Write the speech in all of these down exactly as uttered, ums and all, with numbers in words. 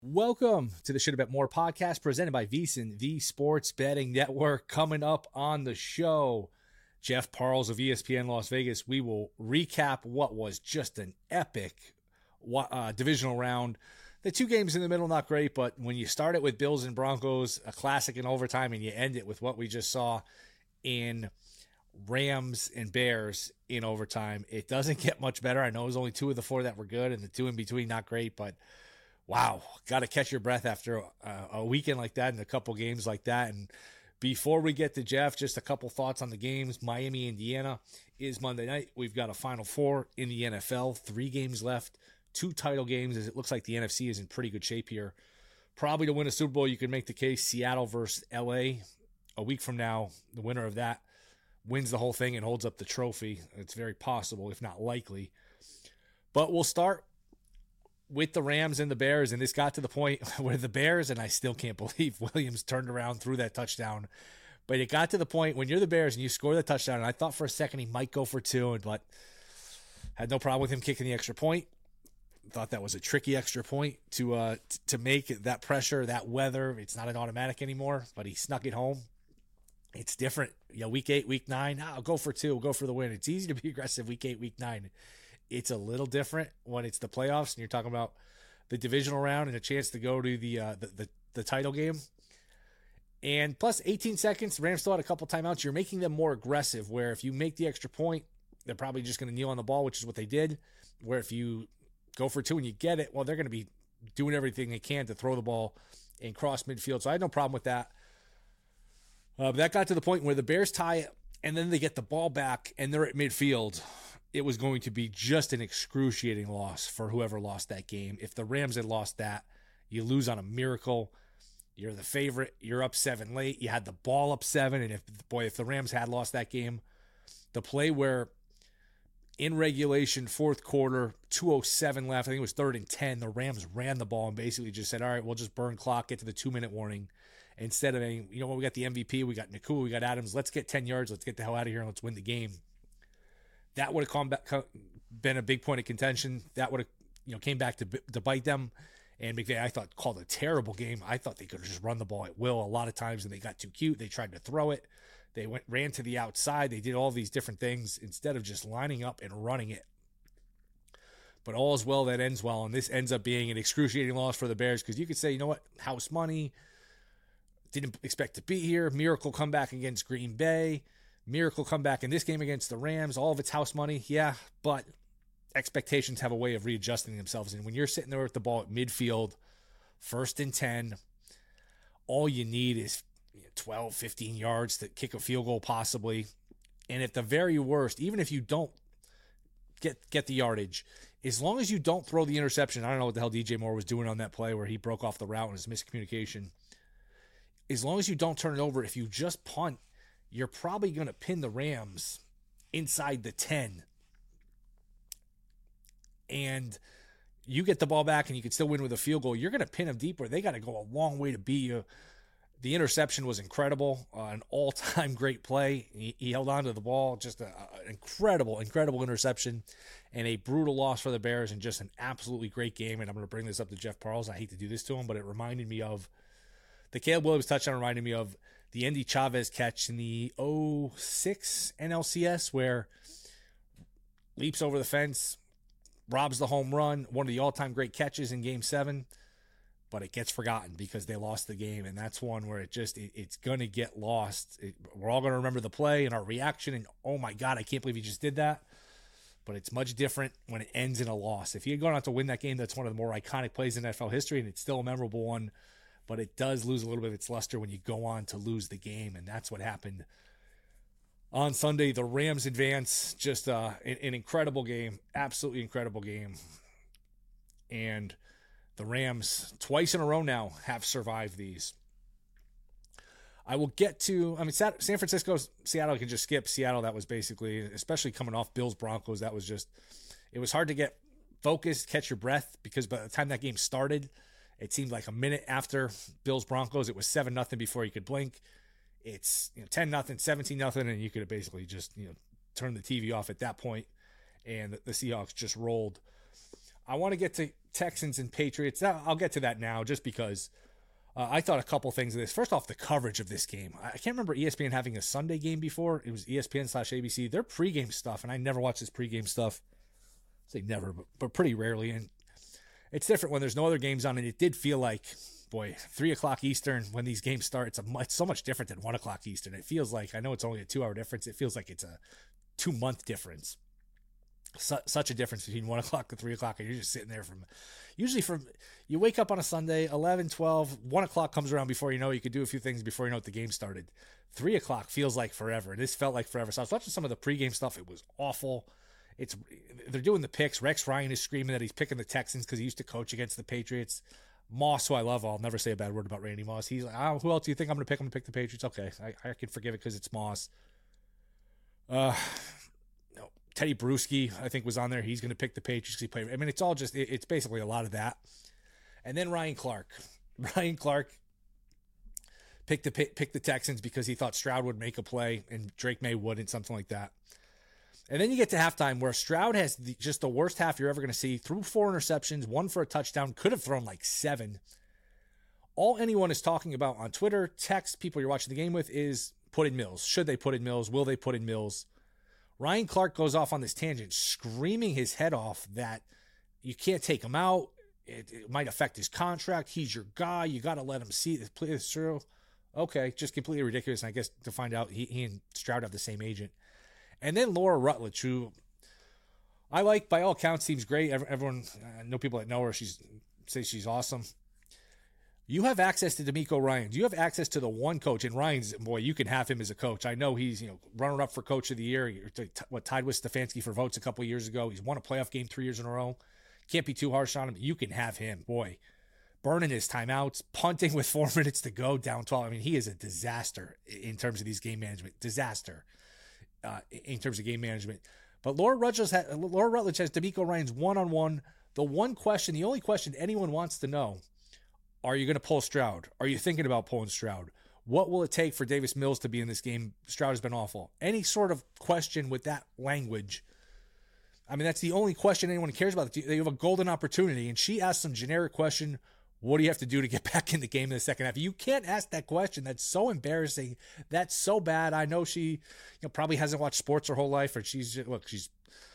Welcome to the Should Have Bet More podcast presented by VSiN, the Sports Betting Network. Coming up on the show, Jeff Parles of E S P N Las Vegas. We will recap what was just an epic uh, divisional round. The two games in the middle, not great, but when you start it with Bills and Broncos, a classic in overtime, and you end it with what we just saw in Rams and Bears in overtime, it doesn't get much better. I know it was only two of the four that were good, and the two in between not great, but wow, got to catch your breath after a, a weekend like that and a couple games like that. And before we get to Jeff, just a couple thoughts on the games. Miami, Indiana is Monday night. We've got a Final Four in the N F L, three games left, two title games, as it looks like the N F C is in pretty good shape here. Probably to win a Super Bowl, you can make the case Seattle versus L A. A week from now, the winner of that wins the whole thing and holds up the trophy. It's very possible, if not likely. But we'll start with the Rams and the Bears, and this got to the point where the Bears, and I still can't believe Williams turned around, threw that touchdown, but it got to the point when you're the Bears and you score the touchdown, and I thought for a second he might go for two, but had no problem with him kicking the extra point. Thought that was a tricky extra point to uh, t- to make that pressure, that weather. It's not an automatic anymore, but he snuck it home. It's different. You know, week eight, week nine, I'll go for two, we'll go for the win. It's easy to be aggressive week eight, week nine. It's a little different when it's the playoffs and you're talking about the divisional round and a chance to go to the uh, the, the the title game. And plus eighteen seconds, the Rams still had a couple timeouts. You're making them more aggressive, where if you make the extra point, they're probably just going to kneel on the ball, which is what they did. Where if you go for two and you get it, well, they're going to be doing everything they can to throw the ball and cross midfield. So I had no problem with that. Uh, but that got to the point where the Bears tie it, and then they get the ball back, and they're at midfield. It was going to be just an excruciating loss for whoever lost that game. If the Rams had lost that, you lose on a miracle. You're the favorite. You're up seven late. You had the ball up seven, and if boy, if the Rams had lost that game, the play where in regulation, fourth quarter, two oh seven left, I think it was third and ten, the Rams ran the ball and basically just said, all right, we'll just burn clock, get to the two-minute warning. Instead of, you know what, we got the M V P, we got Nakua, we got Adams, let's get ten yards, let's get the hell out of here, and let's win the game. That would have come back, been a big point of contention. That would have, you know, came back to to bite them. And McVay, I thought, called a terrible game. I thought they could have just run the ball at will a lot of times, and they got too cute. They tried to throw it. They went ran to the outside. They did all these different things instead of just lining up and running it. But all is well that ends well, and this ends up being an excruciating loss for the Bears, because you could say, you know what, house money, didn't expect to be here, miracle comeback against Green Bay, miracle comeback in this game against the Rams, all of it's house money, yeah, but expectations have a way of readjusting themselves. And when you're sitting there with the ball at midfield, first and ten, all you need is twelve, fifteen yards to kick a field goal possibly. And at the very worst, even if you don't get get the yardage, as long as you don't throw the interception, I don't know what the hell D J Moore was doing on that play where he broke off the route and his miscommunication. As long as you don't turn it over, if you just punt, you're probably going to pin the Rams inside the ten. And you get the ball back and you can still win with a field goal. You're going to pin them deeper. They got to go a long way to beat you. The interception was incredible, uh, an all-time great play. He, he held on to the ball, just an incredible, incredible interception, and a brutal loss for the Bears, and just an absolutely great game. And I'm going to bring this up to Jeff Parles. I hate to do this to him, but it reminded me of the Caleb Williams touchdown. Reminded me of the Andy Chavez catch in the oh six N L C S, where leaps over the fence, robs the home run, one of the all-time great catches in Game seven. But it gets forgotten because they lost the game, and that's one where it just it, it's going to get lost. It, we're all going to remember the play and our reaction, and oh my God, I can't believe he just did that. But it's much different when it ends in a loss. If you had gone out to win that game, that's one of the more iconic plays in N F L history, and it's still a memorable one. But it does lose a little bit of its luster when you go on to lose the game, and that's what happened on Sunday. The Rams advance, just uh, an, an incredible game, absolutely incredible game, and the Rams, twice in a row now, have survived these. I will get to, I mean, San Francisco, Seattle can just skip. Seattle, that was basically, especially coming off Bills Broncos, that was just, it was hard to get focused, catch your breath, because by the time that game started, it seemed like a minute after Bills Broncos, it was seven nothing before you could blink. It's, you know, ten nothing, seventeen nothing, and you could have basically just, you know, turned the T V off at that point, and the Seahawks just rolled. I want to get to Texans and Patriots. I'll get to that now just because uh, I thought a couple things of this. First off, the coverage of this game. I can't remember E S P N having a Sunday game before. It was E S P N slash A B C. Their pregame stuff, and I never watch this pregame stuff. I say never, but, but pretty rarely. And it's different when there's no other games on, and it did feel like, boy, three o'clock Eastern when these games start, it's, a, it's so much different than one o'clock Eastern. It feels like, I know it's only a two-hour difference, it feels like it's a two-month difference. Su- such a difference between one o'clock to three o'clock, and you're just sitting there from, usually from, you wake up on a Sunday, eleven, twelve, one o'clock comes around before you know you could do a few things before you know what the game started. three o'clock feels like forever. This felt like forever. So I was watching some of the pregame stuff. It was awful. It's They're doing the picks. Rex Ryan is screaming that he's picking the Texans because he used to coach against the Patriots. Moss, who I love, I'll never say a bad word about Randy Moss. He's like, oh, who else do you think I'm going to pick? I'm going to pick the Patriots. Okay, I, I can forgive it because it's Moss. Uh, no, Teddy Bruschi, I think, was on there. He's going to pick the Patriots because he played. I mean, it's all just, it, it's basically a lot of that. And then Ryan Clark. Ryan Clark picked the picked the Texans because he thought Stroud would make a play and Drake May wouldn't, something like that. And then you get to halftime where Stroud has the, just the worst half you're ever going to see. Threw four interceptions, one for a touchdown, could have thrown like seven. All anyone is talking about on Twitter, text, people you're watching the game with is put in Mills. Should they put in Mills? Will they put in Mills? Ryan Clark goes off on this tangent, screaming his head off that you can't take him out. It, it might affect his contract. He's your guy. You got to let him see this play through. Okay, just completely ridiculous. And I guess to find out he, he and Stroud have the same agent. And then Laura Rutledge, who I like, by all accounts, seems great. Everyone, I know people that know her. She's say she's awesome. You have access to D'Amico Ryans. You have access to the one coach. And Ryans, boy, you can have him as a coach. I know he's, you know, runner up for coach of the year. What, tied with Stefanski for votes a couple of years ago. He's won a playoff game three years in a row. Can't be too harsh on him. You can have him, boy. Burning his timeouts, punting with four minutes to go, down twelve. I mean, he is a disaster in terms of these game management. Disaster. Uh, in terms of game management. But Laura Rutledge has, Laura Rutledge has D'Amico Ryans one-on-one. The one question, the only question anyone wants to know, are you going to pull Stroud? Are you thinking about pulling Stroud? What will it take for Davis Mills to be in this game? Stroud has been awful. Any sort of question with that language, I mean, that's the only question anyone cares about. They have a golden opportunity, and she asked some generic question, what do you have to do to get back in the game in the second half? You can't ask that question. That's so embarrassing. That's so bad. I know she, you know, probably hasn't watched sports her whole life, or she's just, look, she's,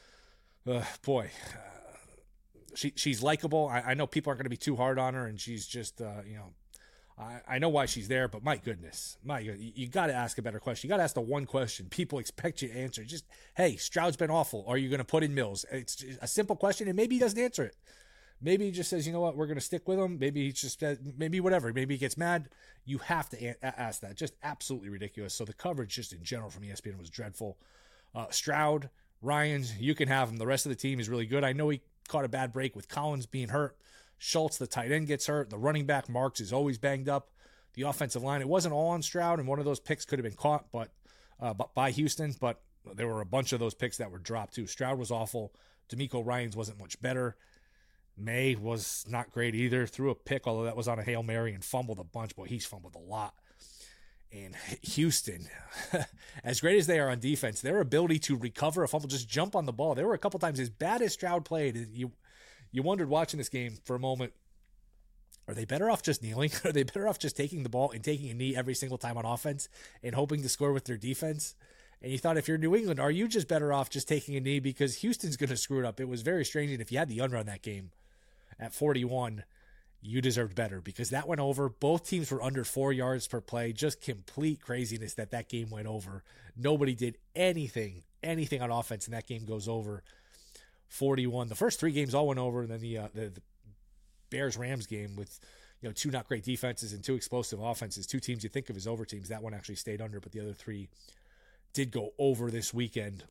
uh, boy, uh, she she's likable. I, I know people aren't going to be too hard on her, and she's just, uh, you know, I, I know why she's there, but my goodness, my you, you got to ask a better question. You got to ask the one question people expect you to answer. Just, hey, Stroud's been awful. Are you going to put in Mills? It's a simple question, and maybe he doesn't answer it. Maybe he just says, you know what, we're going to stick with him. Maybe he just, maybe whatever. Maybe he gets mad. You have to a- ask that. Just absolutely ridiculous. So the coverage just in general from E S P N was dreadful. Uh, Stroud, Ryans, you can have him. The rest of the team is really good. I know he caught a bad break with Collins being hurt. Schultz, the tight end, gets hurt. The running back, Marks, is always banged up. The offensive line, it wasn't all on Stroud, and one of those picks could have been caught but, uh, by Houston, but there were a bunch of those picks that were dropped too. Stroud was awful. D'Amico Ryans wasn't much better. May was not great either. Threw a pick, although that was on a Hail Mary, and fumbled a bunch. Boy, he's fumbled a lot. And Houston, as great as they are on defense, their ability to recover a fumble, just jump on the ball. There were a couple times, as bad as Stroud played, you you wondered watching this game for a moment, are they better off just kneeling? Are they better off just taking the ball and taking a knee every single time on offense and hoping to score with their defense? And you thought, if you're New England, are you just better off just taking a knee because Houston's going to screw it up? It was very strange. And if you had the under on that game at forty-one, you deserved better because that went over. Both teams were under four yards per play. Just complete craziness that that game went over. Nobody did anything, anything on offense, and that game goes over forty-one. The first three games all went over, and then the, uh, the, the Bears-Rams game with, you know, two not great defenses and two explosive offenses, two teams you think of as over teams. That one actually stayed under, but the other three did go over this weekend.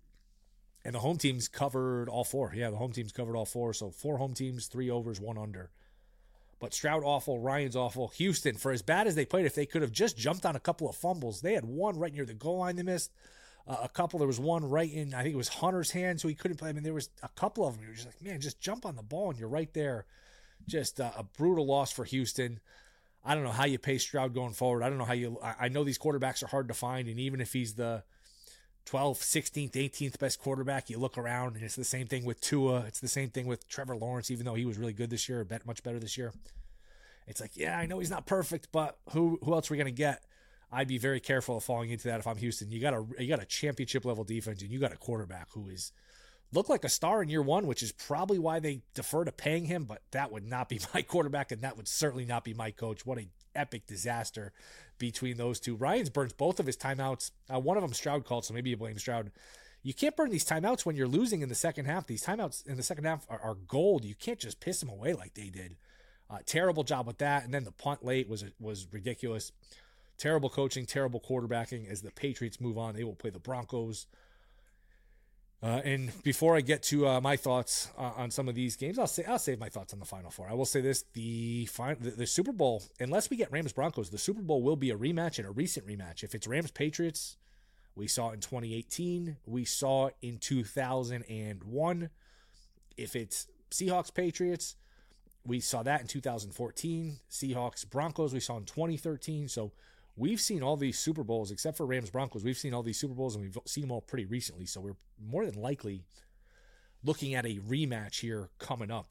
And the home teams covered all four. Yeah, the home teams covered all four. So four home teams, three overs, one under. But Stroud awful, Ryan's awful. Houston, for as bad as they played, if they could have just jumped on a couple of fumbles, they had one right near the goal line they missed. Uh, a couple, there was one right in, I think it was Hunter's hand, so he couldn't play. I mean, there was a couple of them. You were just like, man, just jump on the ball, and you're right there. Just uh, a brutal loss for Houston. I don't know how you pay Stroud going forward. I don't know how you – I know these quarterbacks are hard to find, and even if he's the twelfth, sixteenth, eighteenth best quarterback. You look around, and it's the same thing with Tua. It's the same thing with Trevor Lawrence, even though he was really good this year, bet much better this year. It's like, yeah, I know he's not perfect, but who who else are we going to get? I'd be very careful of falling into that if I'm Houston. You got a you got a championship level defense, and you got a quarterback who is looked like a star in year one, which is probably why they defer to paying him. But that would not be my quarterback, and that would certainly not be my coach. What a epic disaster between those two. Ryans burns both of his timeouts. Uh, one of them Stroud called, so maybe you blame Stroud. You can't burn these timeouts when you're losing in the second half. These timeouts in the second half are, are gold. You can't just piss them away like they did. Uh, terrible job with that. And then the punt late was was ridiculous. Terrible coaching, terrible quarterbacking. As the Patriots move on, they will play the Broncos. Uh, and before I get to uh, my thoughts uh, on some of these games, I'll say I'll save my thoughts on the Final Four. I will say this: the, final, the the Super Bowl, unless we get Rams Broncos, the Super Bowl will be a rematch and a recent rematch. If it's Rams Patriots, we saw it in twenty eighteen, we saw it in two thousand one. If it's Seahawks Patriots, we saw that in two thousand fourteen. Seahawks Broncos, we saw in twenty thirteen. So we've seen all these Super Bowls, except for Rams Broncos. We've seen all these Super Bowls, and we've seen them all pretty recently. So we're more than likely looking at a rematch here coming up.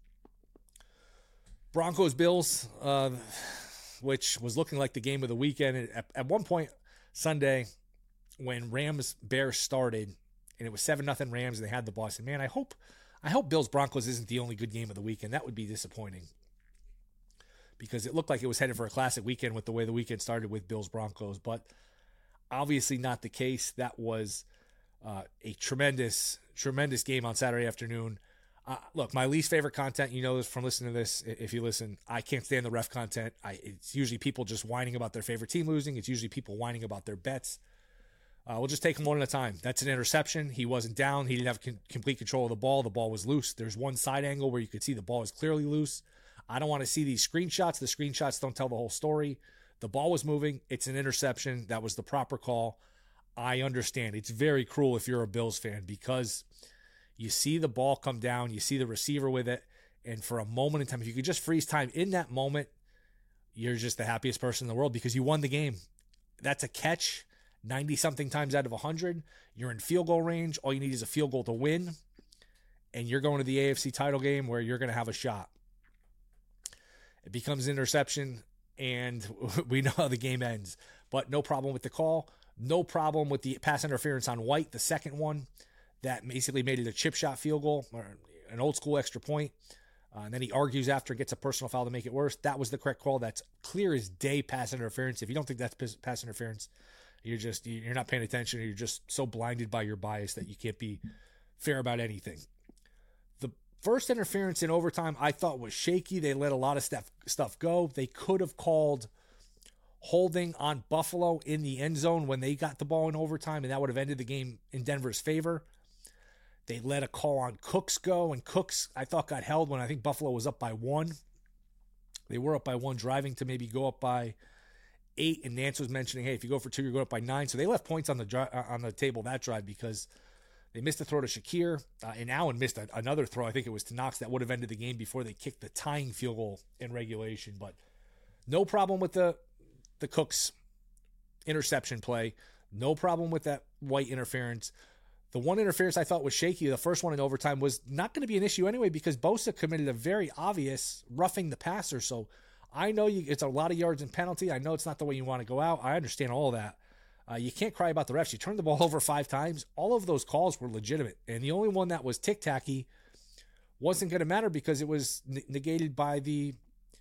Broncos Bills, uh, which was looking like the game of the weekend. At, at one point Sunday, when Rams Bears started, and it was seven nothing Rams, and they had the ball, I said, man, I hope, I hope Bills Broncos isn't the only good game of the weekend. That would be disappointing, because it looked like it was headed for a classic weekend with the way the weekend started with Bills Broncos, but obviously not the case. That was uh, a tremendous, tremendous game on Saturday afternoon. Uh, look, my least favorite content, you know this from listening to this, if you listen, I can't stand the ref content. I, it's usually people just whining about their favorite team losing. It's usually people whining about their bets. Uh, we'll just take them one at a time. That's an interception. He wasn't down. He didn't have con- complete control of the ball. The ball was loose. There's one side angle where you could see the ball is clearly loose. I don't want to see these screenshots. The screenshots don't tell the whole story. The ball was moving. It's an interception. That was the proper call. I understand. It's very cruel if you're a Bills fan, because you see the ball come down, you see the receiver with it, and for a moment in time, if you could just freeze time in that moment, you're just the happiest person in the world, because you won the game. That's a catch ninety-something times out of one hundred. You're in field goal range. All you need is a field goal to win, and you're going to the A F C title game where you're going to have a shot. It becomes an interception, and we know how the game ends. But no problem with the call. No problem with the pass interference on White, the second one, that basically made it a chip shot field goal, or an old school extra point. Uh, and then he argues after, gets a personal foul to make it worse. That was the correct call. That's clear as day pass interference. If you don't think that's pass interference, you're just you're not paying attention. Or you're just so blinded by your bias that you can't be fair about anything. The first interference in overtime I thought was shaky. They let a lot of stuff stuff go. They could have called holding on Buffalo in the end zone when they got the ball in overtime, and that would have ended the game in Denver's favor. They let a call on Cooks go, and Cooks, I thought, got held when I think Buffalo was up by one. They were up by one, driving to maybe go up by eight, and Nance was mentioning, hey, if you go for two, you're going up by nine. So they left points on the dri- on the table that drive, because they missed a throw to Shakir, uh, and Allen missed a, another throw. I think it was to Knox that would have ended the game before they kicked the tying field goal in regulation. But no problem with the the Cooks interception play. No problem with that White interference. The one interference I thought was shaky, the first one in overtime, was not going to be an issue anyway, because Bosa committed a very obvious roughing the passer. So I know you, it's a lot of yards and penalty. I know it's not the way you want to go out. I understand all of that. Uh, you can't cry about the refs. You turned the ball over five times. All of those calls were legitimate. And the only one that was tic-tacky wasn't going to matter, because it was n- negated by the,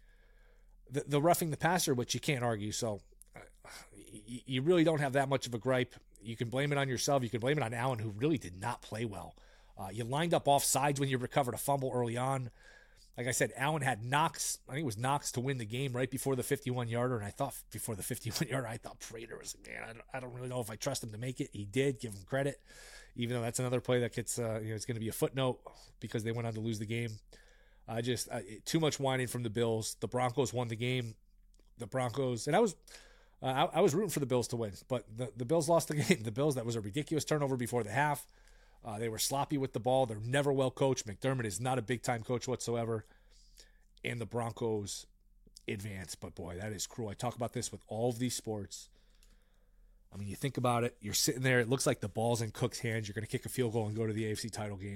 the the roughing the passer, which you can't argue. So uh, you, you really don't have that much of a gripe. You can blame it on yourself. You can blame it on Allen, who really did not play well. Uh, you lined up off sides when you recovered a fumble early on. Like I said, Allen had Knox. I think it was Knox to win the game right before the fifty-one-yarder. And I thought before the fifty-one-yarder, I thought Prater was like, man, I don't, I don't really know if I trust him to make it. He did. Give him credit. Even though that's another play that gets, uh, you know, it's going to be a footnote because they went on to lose the game. I uh, just, uh, too much whining from the Bills. The Broncos won the game. The Broncos, and I was, uh, I, I was rooting for the Bills to win, but the, the Bills lost the game. The Bills, that was a ridiculous turnover before the half. Uh, they were sloppy with the ball. They're never well coached. McDermott is not a big-time coach whatsoever. And the Broncos advance. But, boy, that is cruel. I talk about this with all of these sports. I mean, you think about it, you're sitting there, it looks like the ball's in Cook's hands. You're going to kick a field goal and go to the A F C title game.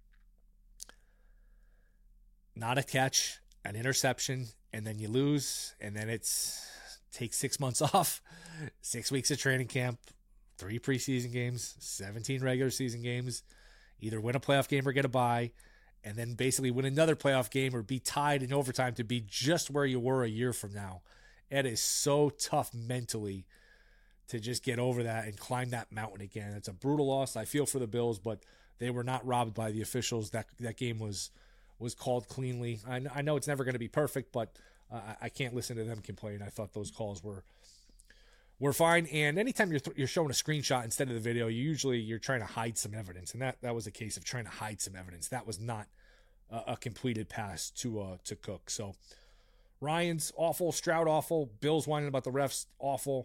Not a catch, an interception, and then you lose, and then it's take six months off, six weeks of training camp, three preseason games, seventeen regular season games, either win a playoff game or get a bye, and then basically win another playoff game or be tied in overtime to be just where you were a year from now. It is so tough mentally to just get over that and climb that mountain again. It's a brutal loss. I feel for the Bills, but they were not robbed by the officials. That that game was was called cleanly. I, I know it's never going to be perfect, but uh, I can't listen to them complain. I thought those calls were were fine. And anytime you're th- you're showing a screenshot instead of the video, you usually you're trying to hide some evidence, and that that was a case of trying to hide some evidence. That was not a, a completed pass to uh to Cook. So Ryan's awful, Stroud awful, Bills whining about the refs awful.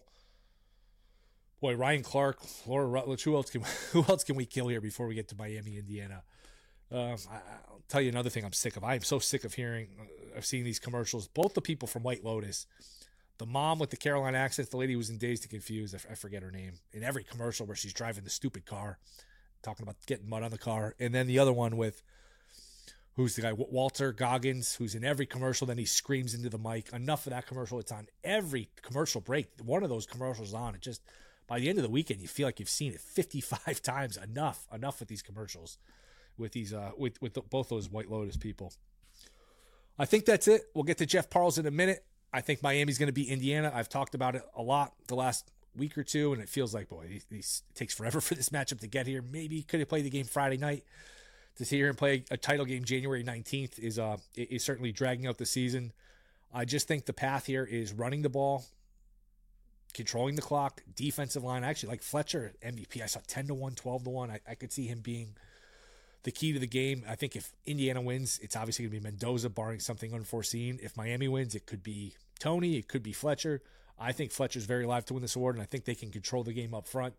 Boy, Ryan Clark, Laura Rutledge, who else can who else can we kill here before we get to Miami, Indiana? Um, I, I'll tell you another thing I'm sick of. I am so sick of hearing, of seeing these commercials. Both the people from White Lotus, the mom with the Carolina accent, the lady who was in Dazed and Confused, I, f- I forget her name, in every commercial where she's driving the stupid car, talking about getting mud on the car. And then the other one with, who's the guy, Walter Goggins, who's in every commercial, then he screams into the mic. Enough of that commercial. It's on every commercial break. One of those commercials on. It just... By the end of the weekend, you feel like you've seen it fifty-five times. Enough, enough with these commercials, with these, uh, with with the, both those White Lotus people. I think that's it. We'll get to Jeff Parles in a minute. I think Miami's going to beat Indiana. I've talked about it a lot the last week or two, and it feels like, boy, these, these, it takes forever for this matchup to get here. Maybe could have played the game Friday night. To sit here and play a title game January nineteenth is uh is certainly dragging out the season. I just think the path here is running the ball, controlling the clock, defensive line. I actually like Fletcher, M V P. I saw ten to one, twelve to one. I, I could see him being the key to the game. I think if Indiana wins, it's obviously going to be Mendoza, barring something unforeseen. If Miami wins, it could be Tony. It could be Fletcher. I think Fletcher's very live to win this award, and I think they can control the game up front.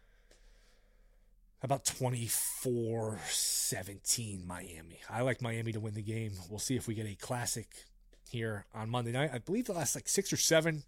About twenty-four seventeen Miami. I like Miami to win the game. We'll see if we get a classic here on Monday night. I believe the last like six or seven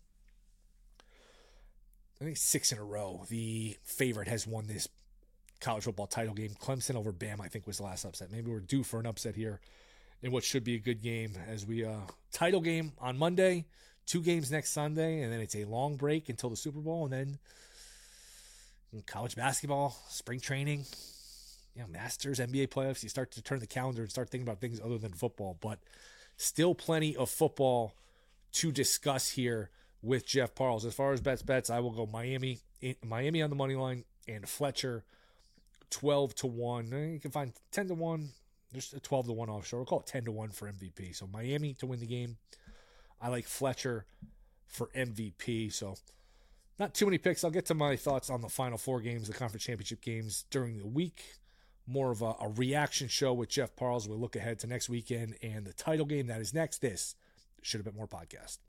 I think six in a row, the favorite has won this college football title game. Clemson over Bama, I think, was the last upset. Maybe we're due for an upset here in what should be a good game as we uh title game on Monday, two games next Sunday, and then it's a long break until the Super Bowl, and then college basketball, spring training, you know, Masters, N B A playoffs. You start to turn the calendar and start thinking about things other than football, but still plenty of football to discuss here with Jeff Parles. As far as bets, bets, I will go Miami, Miami on the money line, and Fletcher twelve to one. You can find ten to one. There's a twelve to one offshore. We'll call it ten to one for M V P. So Miami to win the game. I like Fletcher for M V P. So not too many picks. I'll get to my thoughts on the Final Four games, the conference championship games during the week. More of a, a reaction show with Jeff Parles. We'll look ahead to next weekend and the title game that is next. This Should Have Been More podcast.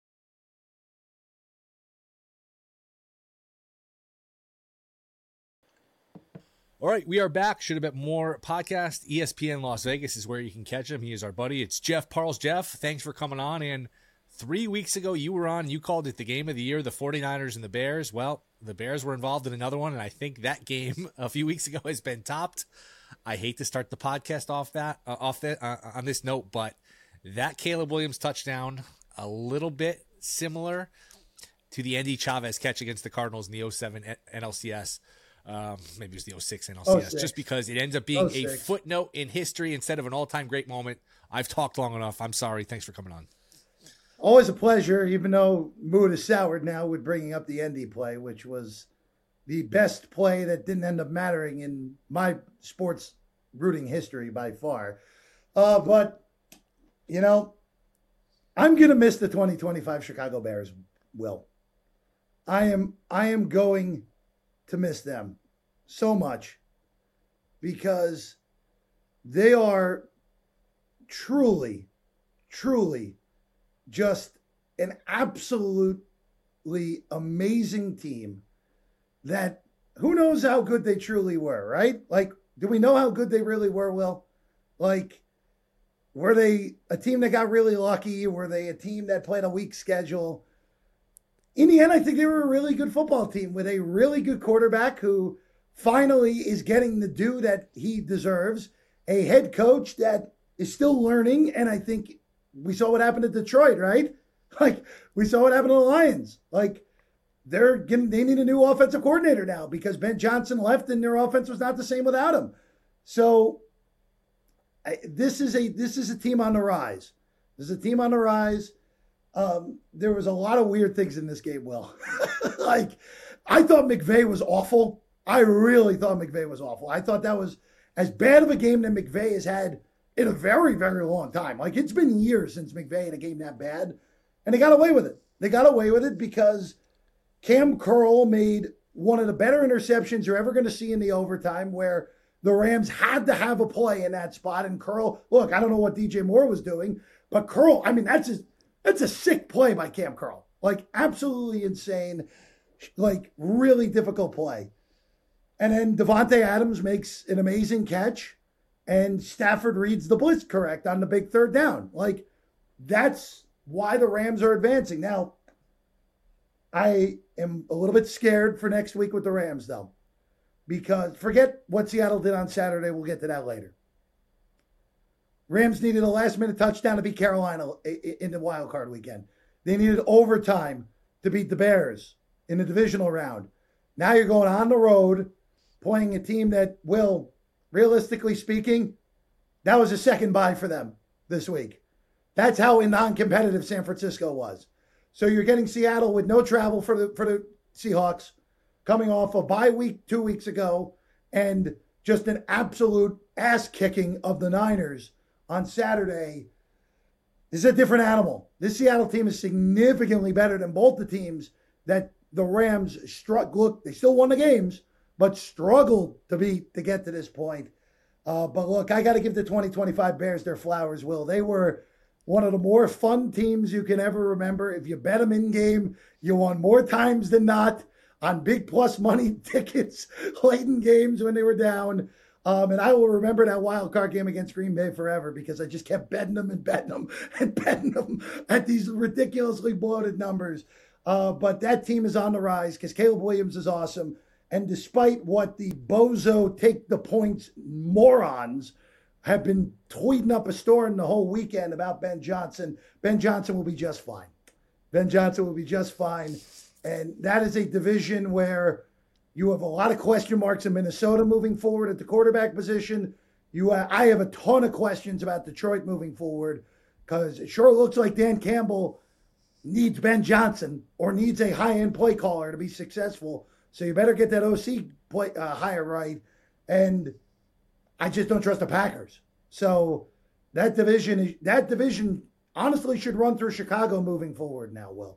All right, we are back. Should Have Been More podcast. E S P N Las Vegas is where you can catch him. He is our buddy. It's Jeff Parles. Jeff, thanks for coming on. And three weeks ago, you were on. You called it the game of the year, the 49ers and the Bears. Well, the Bears were involved in another one, and I think that game a few weeks ago has been topped. I hate to start the podcast off that uh, off that uh, on this note, but that Caleb Williams touchdown, a little bit similar to the Andy Chavez catch against the Cardinals in the oh seven N L C S. Um, maybe it was the oh six N L C S, oh six just because it ends up being oh six a footnote in history instead of an all-time great moment. I've talked long enough. I'm sorry. Thanks for coming on. Always a pleasure, even though mood is soured now with bringing up the N D play, which was the best play that didn't end up mattering in my sports rooting history by far. Uh, but, you know, I'm going to miss the twenty twenty-five Chicago Bears, Will. I am, I am going to miss them so much because they are truly, truly just an absolutely amazing team that who knows how good they truly were, right? Like, do we know how good they really were, Will? Like, were they a team that got really lucky? Were they a team that played a weak schedule? in the end, I think they were a really good football team with a really good quarterback who finally is getting the due that he deserves, a head coach that is still learning. And I think we saw what happened at Detroit, right? Like, we saw what happened to the Lions. Like, they're getting, they need a new offensive coordinator now because Ben Johnson left and their offense was not the same without him. So I, this is a this is a team on the rise. This is a team on the rise. Um, there was a lot of weird things in this game, Will. Like, I thought McVay was awful. I really thought McVay was awful. I thought that was as bad of a game that McVay has had in a very, very long time. Like, it's been years since McVay had a game that bad. And they got away with it. They got away with it because Cam Curl made one of the better interceptions you're ever going to see in the overtime, where the Rams had to have a play in that spot. And Curl, look, I don't know what D J Moore was doing, but Curl, I mean, that's a, that's a sick play by Cam Curl. Like, absolutely insane, like, really difficult play. And then Devontae Adams makes an amazing catch, and Stafford reads the blitz correct on the big third down. Like, that's why the Rams are advancing. Now, I am a little bit scared for next week with the Rams, though, because forget what Seattle did on Saturday. We'll get to that later. Rams needed a last-minute touchdown to beat Carolina in the wild card weekend. They needed overtime to beat the Bears in the divisional round. Now you're going on the road, playing a team that will, realistically speaking, that was a second bye for them this week. That's how non-competitive San Francisco was. So you're getting Seattle with no travel for the for the Seahawks, coming off a bye week two weeks ago, and just an absolute ass-kicking of the Niners on Saturday. This is a different animal. This Seattle team is significantly better than both the teams that the Rams struck. Look, they still won the games, but struggled to beat to get to this point. Uh, but look, I got to give the twenty twenty-five Bears their flowers, Will. They were one of the more fun teams you can ever remember. If you bet them in game, you won more times than not on big plus money tickets late in games when they were down. Um, and I will remember that wild card game against Green Bay forever because I just kept betting them and betting them and betting them at these ridiculously bloated numbers. Uh, but that team is on the rise because Caleb Williams is awesome. And despite what the bozo take the points morons have been tweeting up a storm the whole weekend about Ben Johnson, Ben Johnson will be just fine. Ben Johnson will be just fine. And that is a division where you have a lot of question marks in Minnesota moving forward at the quarterback position. You, uh, I have a ton of questions about Detroit moving forward because it sure looks like Dan Campbell needs Ben Johnson or needs a high-end play caller to be successful. So you better get that O C play, uh, hire right. And I just don't trust the Packers. So that division, that division honestly should run through Chicago moving forward now, Will.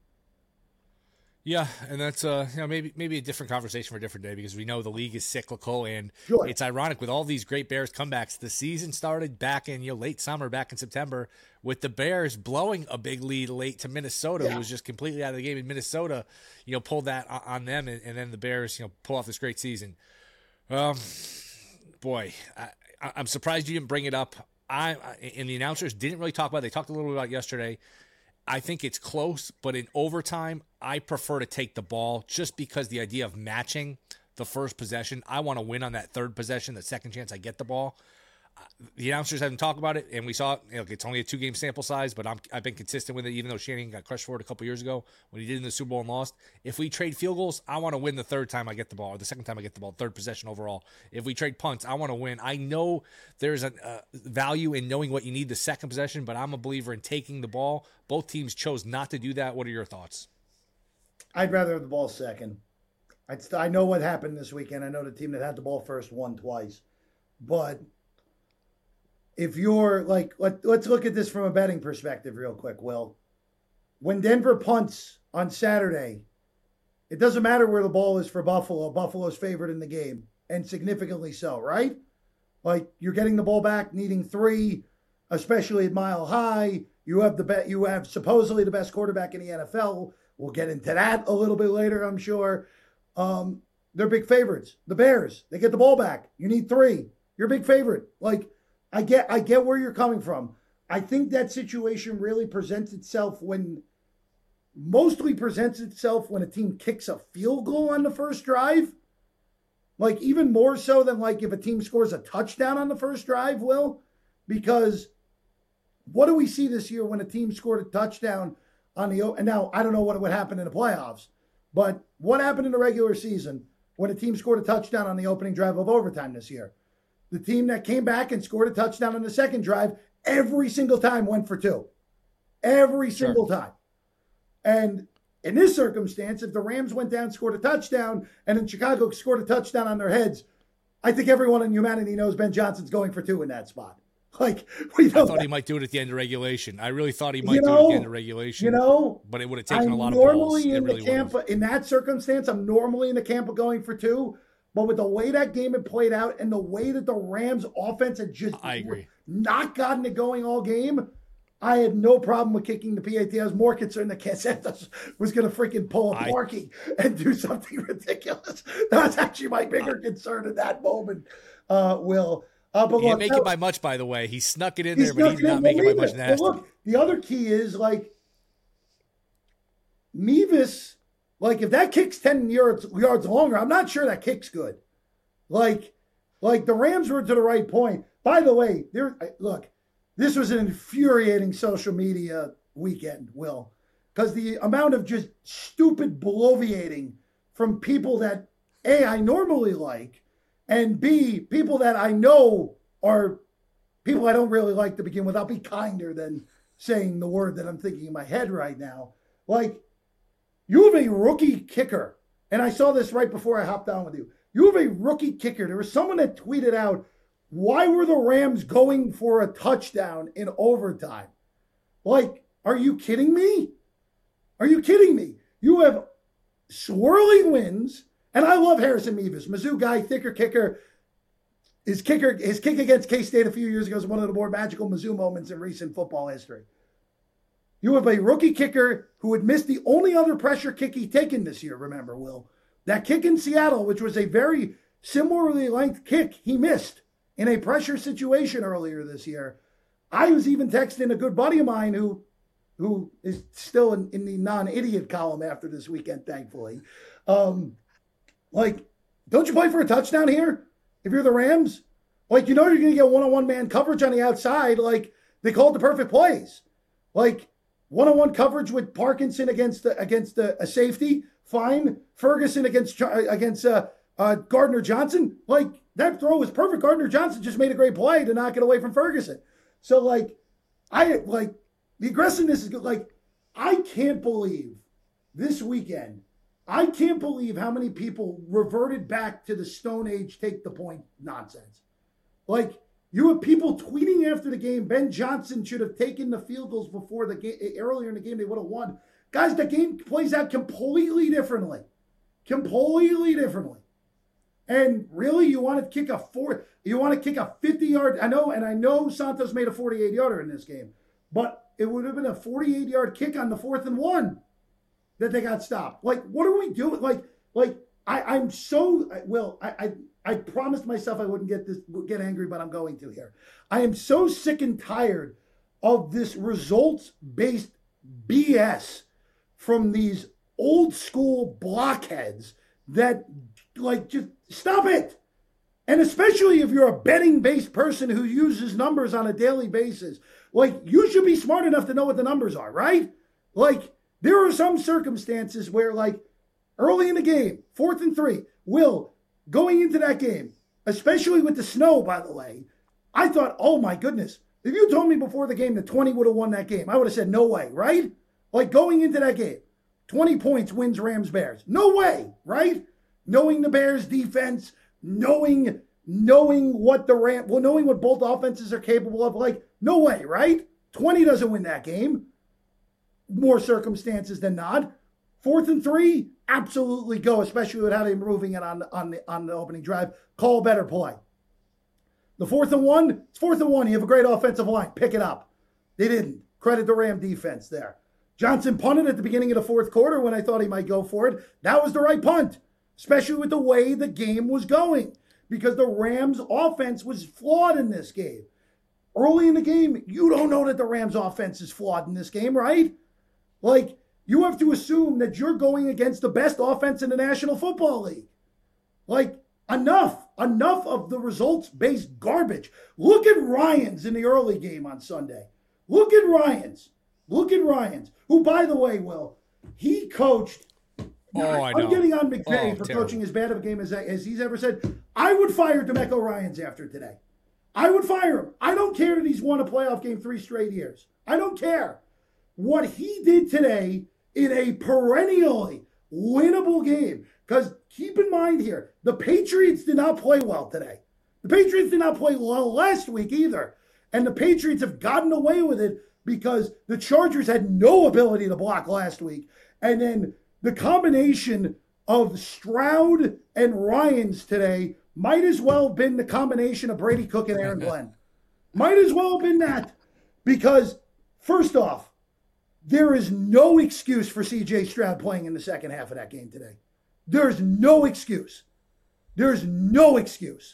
Yeah, and that's uh, you know, maybe maybe a different conversation for a different day because we know the league is cyclical, and sure. It's ironic with all these great Bears comebacks. The season started back in you know late summer, back in September, with the Bears blowing a big lead late to Minnesota, yeah. who was just completely out of the game. And Minnesota, you know, pulled that on them, and, and then the Bears, you know, pull off this great season. Um, boy, I, I'm surprised you didn't bring it up. I and the announcers didn't really talk about it. They talked a little bit about it yesterday. I think it's close, but in overtime, I prefer to take the ball just because the idea of matching the first possession, I want to win on that third possession, the second chance I get the ball. The announcers haven't talked about it, and we saw it. You know, it's only a two-game sample size, but I'm, I've been consistent with it, even though Shanahan got crushed for it a couple years ago when he did in the Super Bowl and lost. If we trade field goals, I want to win the third time I get the ball, or the second time I get the ball, third possession overall. If we trade punts, I want to win. I know there's a uh, value in knowing what you need the second possession, but I'm a believer in taking the ball. Both teams chose not to do that. What are your thoughts? I'd rather have the ball second. I'd st- I know what happened this weekend. I know the team that had the ball first won twice. But if you're like, let, let's look at this from a betting perspective real quick, Will. When Denver punts on Saturday, it doesn't matter where the ball is for Buffalo. Buffalo's favored in the game, and significantly so, right? Like, you're getting the ball back, needing three, especially at Mile High. You have the be- you have supposedly the best quarterback in the N F L. We'll get into that a little bit later, I'm sure. Um, they're big favorites. The Bears, they get the ball back. You need three. You're a big favorite. Like, I get I get where you're coming from. I think that situation really presents itself when mostly presents itself when a team kicks a field goal on the first drive. Like even more so than like if a team scores a touchdown on the first drive, Will, because what do we see this year when a team scored a touchdown on the, and now I don't know what would happen in the playoffs, but what happened in the regular season when a team scored a touchdown on the opening drive of overtime this year? The team that came back and scored a touchdown on the second drive every single time went for two. Every single sure. time. And in this circumstance, if the Rams went down, scored a touchdown, and then Chicago scored a touchdown on their heads, I think everyone in humanity knows Ben Johnson's going for two in that spot. Like we know I thought that. he might do it at the end of regulation. I really thought he might you know, do it at the end of regulation. You know, but it would have taken I'm a lot of balls. Normally in really the camp, in that circumstance, I'm normally in the camp of going for two. But with the way that game had played out and the way that the Rams offense had just I agree. not gotten it going all game, I had no problem with kicking the P A T. I was more concerned that Kansas was going to freaking pull a I, Parkey and do something ridiculous. That was actually my bigger I, concern in that moment, uh, Will. Uh, but he look, didn't make now, it by much, by the way. He snuck it in he there, but he did not make it by much. Nasty. But look, the other key is, like, Mevis, like, if that kick's ten yards, yards longer, I'm not sure that kick's good. Like, like the Rams were to the right point. By the way, there. Look, this was an infuriating social media weekend, Will, because the amount of just stupid bloviating from people that, A, I normally like, and B, people that I know are people I don't really like to begin with. I'll be kinder than saying the word that I'm thinking in my head right now. Like, you have a rookie kicker, and I saw this right before I hopped on with you. You have a rookie kicker. There was someone that tweeted out, why were the Rams going for a touchdown in overtime? Like, are you kidding me? Are you kidding me? You have swirling winds, and I love Harrison Mevis, Mizzou guy, thicker kicker. His kicker, his kick against K-State a few years ago is one of the more magical Mizzou moments in recent football history. You have a rookie kicker who had missed the only other pressure kick he taken this year, remember, Will. That kick in Seattle, which was a very similarly length kick, he missed in a pressure situation earlier this year. I was even texting a good buddy of mine who who is still in, in the non-idiot column after this weekend, thankfully. Um, like, don't you play for a touchdown here if you're the Rams? Like, you know you're going to get one-on-one man coverage on the outside. Like, they called the perfect plays. Like, one-on-one coverage with Parkinson against the, against the, a safety, fine. Ferguson against against uh, uh, Gardner Johnson, like, that throw was perfect. Gardner Johnson just made a great play to knock it away from Ferguson. So, like, I, like, the aggressiveness is good. Like, I can't believe this weekend, I can't believe how many people reverted back to the Stone Age take the point nonsense. Like, you have people tweeting after the game, Ben Johnson should have taken the field goals before the game, earlier in the game, they would have won. Guys, the game plays out completely differently. Completely differently. And really, you want to kick a four, you want to kick a fifty-yard, I know, and I know Santos made a forty-eight-yarder in this game, but it would have been a forty-eight-yard kick on the fourth and one that they got stopped. Like, what are we doing? Like, like I, I'm so, well, I, I, I promised myself I wouldn't get this, get angry, but I'm going to here. I am so sick and tired of this results-based B S from these old school blockheads that, like, just stop it. And especially if you're a betting-based person who uses numbers on a daily basis, like, you should be smart enough to know what the numbers are, right? Like, there are some circumstances where, like, early in the game, fourth and three, Will, going into that game, especially with the snow, by the way, I thought, oh my goodness, if you told me before the game that twenty would have won that game, I would have said no way, right? Like, going into that game, twenty points wins Rams Bears. No way, right? Knowing the Bears defense, knowing knowing what the Ram, well, knowing what both offenses are capable of, like, no way, right? twenty doesn't win that game. More circumstances than not. Fourth and three, absolutely go, especially with how they're moving it on, on, the, on the opening drive. Call better play. The fourth and one, it's fourth and one. You have a great offensive line. Pick it up. They didn't. Credit the Ram defense there. Johnson punted at the beginning of the fourth quarter when I thought he might go for it. That was the right punt, especially with the way the game was going, because the Rams' offense was flawed in this game. Early in the game, you don't know that the Rams' offense is flawed in this game, right? Like, you have to assume that you're going against the best offense in the National Football League. Like, enough, enough of the results-based garbage. Look at Ryans in the early game on Sunday. Look at Ryans. Look at Ryans, who, by the way, Will, he coached. Oh, I know. I'm getting on McVay oh, for terrible. coaching as bad of a game as, as he's ever said. I would fire DeMeco Ryans after today. I would fire him. I don't care that he's won a playoff game three straight years. I don't care. What he did today in a perennially winnable game, because keep in mind here, the Patriots did not play well today. The Patriots did not play well last week either. And the Patriots have gotten away with it because the Chargers had no ability to block last week. And then the combination of Stroud and Ryans today might as well have been the combination of Brady Cook and Aaron Glenn. Might as well have been that. Because, first off, there is no excuse for C J Stroud playing in the second half of that game today. There's no excuse. There's no excuse.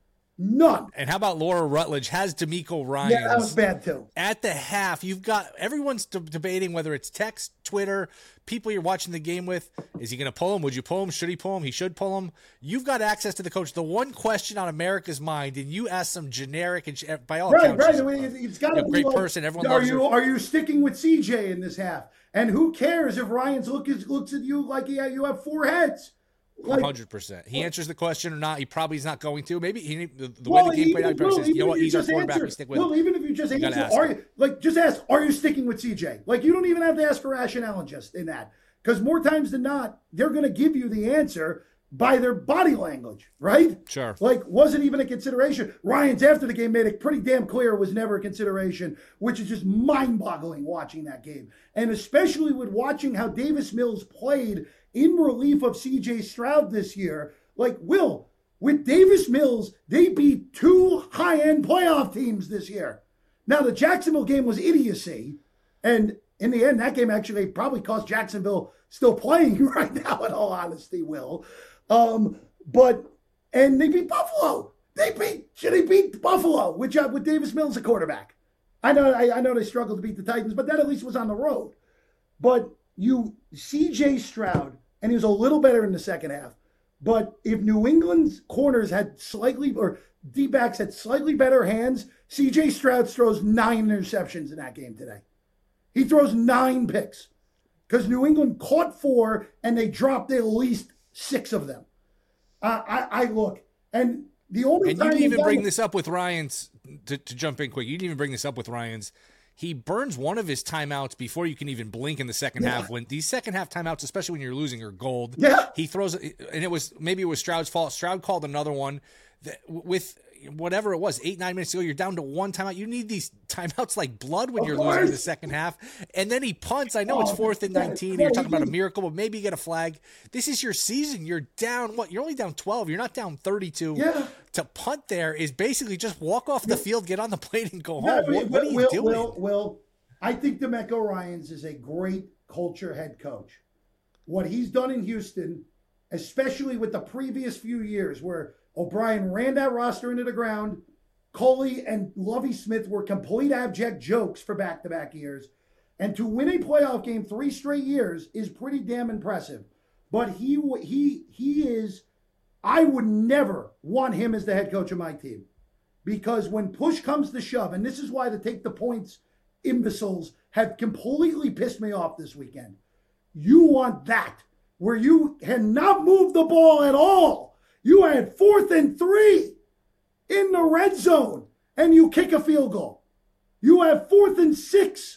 None. And how about Laura Rutledge has DeMeco Ryans? Yeah, that was bad too. At the half, you've got everyone's de- debating whether it's text, Twitter, people you're watching the game with. Is he going to pull him? Would you pull him? Should he pull him? He should pull him. You've got access to the coach. The one question on America's mind, and you ask some generic and by all right, accounts, right. she's I mean, it's got a to be great like, person. Everyone are loves you her. are you sticking with C J in this half? And who cares if Ryans look is, looks at you like yeah, you have four heads? One hundred percent. He answers the question or not. He probably is not going to. Maybe he, the, the well, way the game played out, he probably well, says, you know what, he's our quarterback. Answer, We stick with well, him. even if you just you answer, ask are him. you, like, just ask, are you sticking with C J? Like, you don't even have to ask for rationale in just in that. Because more times than not, they're going to give you the answer by their body language, right? Sure. Like, wasn't even a consideration. Ryans, after the game, made it pretty damn clear it was never a consideration, which is just mind-boggling watching that game. And especially with watching how Davis Mills played in relief of C J Stroud this year. Like, Will, with Davis Mills, they beat two high-end playoff teams this year. Now, the Jacksonville game was idiocy. And in the end, that game actually probably cost Jacksonville still playing right now, in all honesty, Will. Um, but, and they beat Buffalo. They beat, should they beat Buffalo with, with Davis Mills, a quarterback. I know, I, I know they struggled to beat the Titans, but that at least was on the road. But you, C J Stroud, and he was a little better in the second half. But if New England's corners had slightly, or D-backs had slightly better hands, C J Stroud throws nine interceptions in that game today. He throws nine picks because New England caught four and they dropped at least six of them. Uh, I, I look, and the only and time you didn't even got, bring this up with Ryans, to, to jump in quick, you didn't even bring this up with Ryans. He burns one of his timeouts before you can even blink in the second yeah. half. When these second half timeouts, especially when you're losing, are gold. Yeah. He throws, and it was maybe it was Stroud's fault. Stroud called another one that, with whatever it was, eight, nine minutes ago, you're down to one timeout. You need these timeouts like blood when of you're course. losing the second half. And then he punts. I know oh, it's fourth and nineteen. And you're talking about a miracle, but maybe you get a flag. This is your season. You're down, what? You're only down twelve. You're not down thirty-two. Yeah. To punt there is basically just walk off the field, get on the plane, and go home. No, what, what are you Will, doing? Will, Will, I think DeMeco Ryans is a great culture head coach. What he's done in Houston, especially with the previous few years where O'Brien ran that roster into the ground, Coley and Lovie Smith were complete abject jokes for back-to-back years. And to win a playoff game three straight years is pretty damn impressive. But he he he is, I would never want him as the head coach of my team. Because when push comes to shove, and this is why the take the points imbeciles have completely pissed me off this weekend. You want that, where you cannot move the ball at all. You had fourth and three in the red zone, and you kick a field goal. You have fourth and six.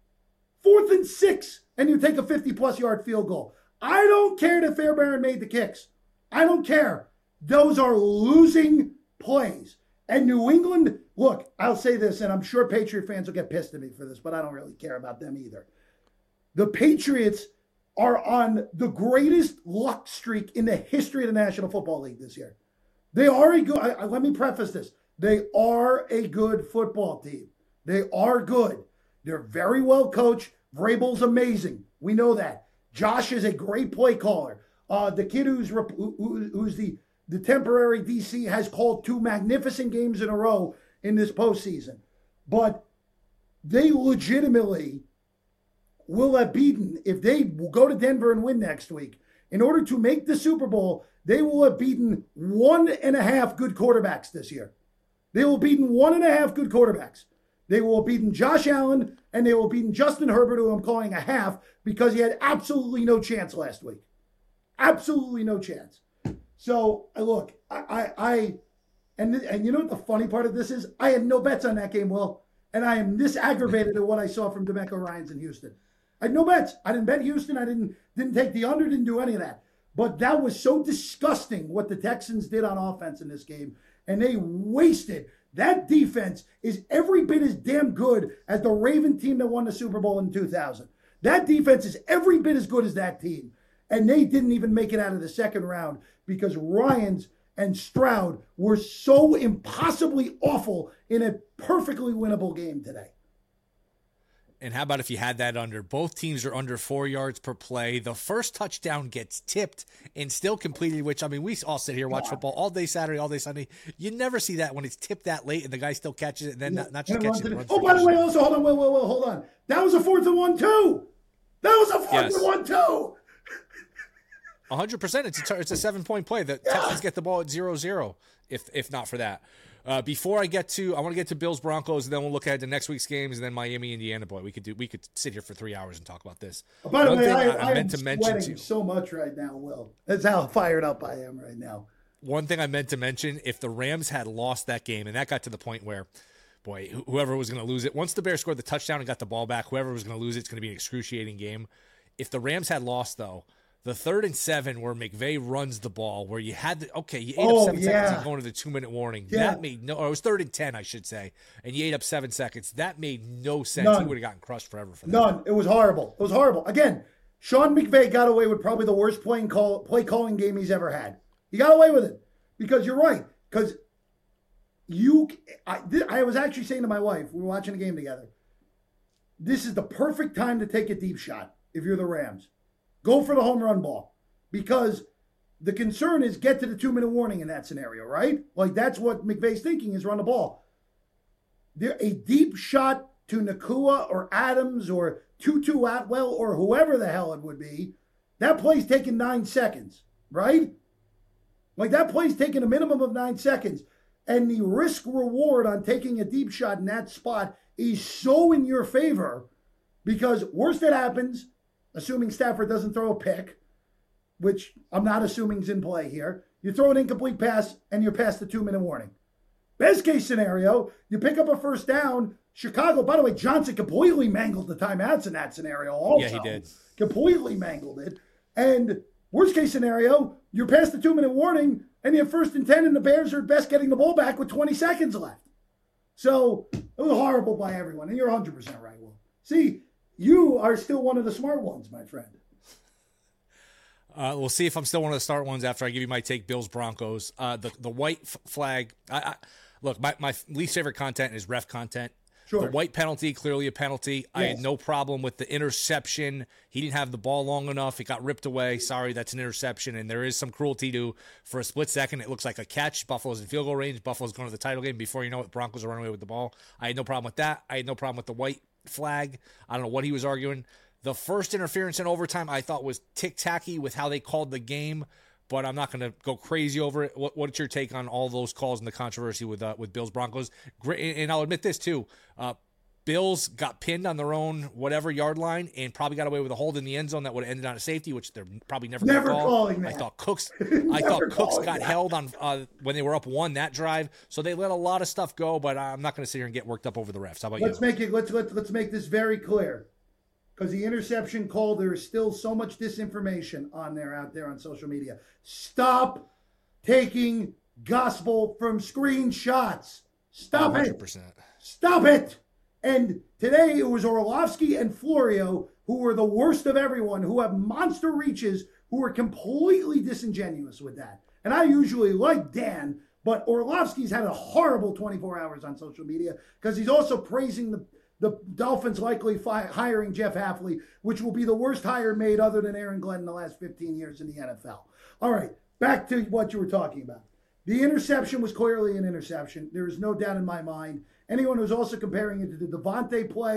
Fourth and six, and you take a fifty-plus yard field goal. I don't care that Fairbairn made the kicks. I don't care. Those are losing plays. And New England, look, I'll say this, and I'm sure Patriot fans will get pissed at me for this, but I don't really care about them either. The Patriots are on the greatest luck streak in the history of the National Football League this year. They are a good, I, I, let me preface this. They are a good football team. They are good. They're very well coached. Vrabel's amazing. We know that. Josh is a great play caller. Uh, the kid who's who, who's the, the temporary D C has called two magnificent games in a row in this postseason. But they legitimately will have beaten, if they go to Denver and win next week, in order to make the Super Bowl, they will have beaten one and a half good quarterbacks this year. They will have beaten one and a half good quarterbacks. They will have beaten Josh Allen, and they will have beaten Justin Herbert, who I'm calling a half, because he had absolutely no chance last week. Absolutely no chance. So, look, I, I, I and, and you know what the funny part of this is? I had no bets on that game, Will, and I am this aggravated at what I saw from DeMeco Ryans in Houston. I had no bets. I didn't bet Houston. I didn't didn't take the under, didn't do any of that. But that was so disgusting what the Texans did on offense in this game, and they wasted. That defense is every bit as damn good as the Raven team that won the Super Bowl in two thousand. That defense is every bit as good as that team. And they didn't even make it out of the second round because Ryans and Stroud were so impossibly awful in a perfectly winnable game today. And how about if you had that under? Both teams are under four yards per play. The first touchdown gets tipped and still completed, which, I mean, we all sit here, watch yeah. football all day Saturday, all day Sunday. You never see that when it's tipped that late and the guy still catches it and then yeah. not, not just catches it. it oh, by the way, also, hold on, wait, wait, wait, hold on. That was a fourth and one, too. That was a fourth yes. and one, too. one hundred percent. It's a, it's a seven-point play. The yeah. Texans get the ball at zero zero, if if not for that. Uh, before I get to, I want to get to Bills Broncos, and then we'll look ahead to next week's games, and then Miami Indiana. Boy, we could do, we could sit here for three hours and talk about this. Oh, by the way, I, I, I meant to mention too, so much right now, Will. That's how fired up I am right now. One thing I meant to mention: if the Rams had lost that game, and that got to the point where, boy, whoever was going to lose it, once the Bears scored the touchdown and got the ball back, whoever was going to lose it, it's going to be an excruciating game. If the Rams had lost, though, the third and seven where McVay runs the ball, where you had the, okay, you ate oh, up seven yeah. seconds and going to the two-minute warning. Yeah. That made no, or it was third and ten, I should say, and you ate up seven seconds. That made no sense. None. He would have gotten crushed forever for that. None. It was horrible. It was horrible. Again, Sean McVay got away with probably the worst playing call, play calling game he's ever had. He got away with it because you're right. Because you, I, I was actually saying to my wife, we were watching a game together, this is the perfect time to take a deep shot if you're the Rams. Go for the home run ball because the concern is get to the two-minute warning in that scenario, right? Like that's what McVay's thinking is run the ball. There, a deep shot to Nakua or Adams or Tutu Atwell or whoever the hell it would be, that play's taking nine seconds, right? Like that play's taking a minimum of nine seconds. And the risk reward on taking a deep shot in that spot is so in your favor because worst that happens, assuming Stafford doesn't throw a pick, which I'm not assuming is in play here, you throw an incomplete pass and you're past the two-minute warning. Best case scenario, you pick up a first down. Chicago, by the way, Johnson completely mangled the timeouts in that scenario also. Yeah, he did. Completely mangled it. And worst case scenario, you're past the two-minute warning and you have first and ten and the Bears are at best getting the ball back with twenty seconds left. So it was horrible by everyone. And you're one hundred percent right, Will. See, you are still one of the smart ones, my friend. Uh, we'll see if I'm still one of the smart ones after I give you my take. Bills Broncos. Uh, the the white f- flag. I, I, look, my, my least favorite content is ref content. Sure. The white penalty, clearly a penalty. Yes. I had no problem with the interception. He didn't have the ball long enough. It got ripped away. Sorry, that's an interception. And there is some cruelty to, for a split second, it looks like a catch. Buffalo's in field goal range. Buffalo's going to the title game. Before you know it, Broncos are running away with the ball. I had no problem with that. I had no problem with the white flag. I don't know what he was arguing. The first interference in overtime I thought was tick-tacky with how they called the game, but I'm not going to go crazy over it. What, what's your take on all those calls and the controversy with uh, with Bills Broncos? Great, and I'll admit this too. Uh, Bills got pinned on their own whatever yard line and probably got away with a hold in the end zone that would have ended on a safety, which they're probably never, never call. calling that. I thought Cooks, I thought Cooks got that. held on uh, when they were up one that drive, so they let a lot of stuff go. But I'm not going to sit here and get worked up over the refs. How about let's you? Make it. Let's let's let's make this very clear. Because the interception call, there is still so much disinformation on there, out there on social media. Stop taking gospel from screenshots. Stop one hundred percent. It. Stop it. And today it was Orlovsky and Florio, who were the worst of everyone, who have monster reaches, who were completely disingenuous with that. And I usually like Dan, but Orlovsky's had a horrible twenty-four hours on social media because he's also praising the The Dolphins likely fi- hiring Jeff Hafley, which will be the worst hire made other than Aaron Glenn in the last fifteen years in the N F L. All right, back to what you were talking about. The interception was clearly an interception. There is no doubt in my mind. Anyone who's also comparing it to the Devontae play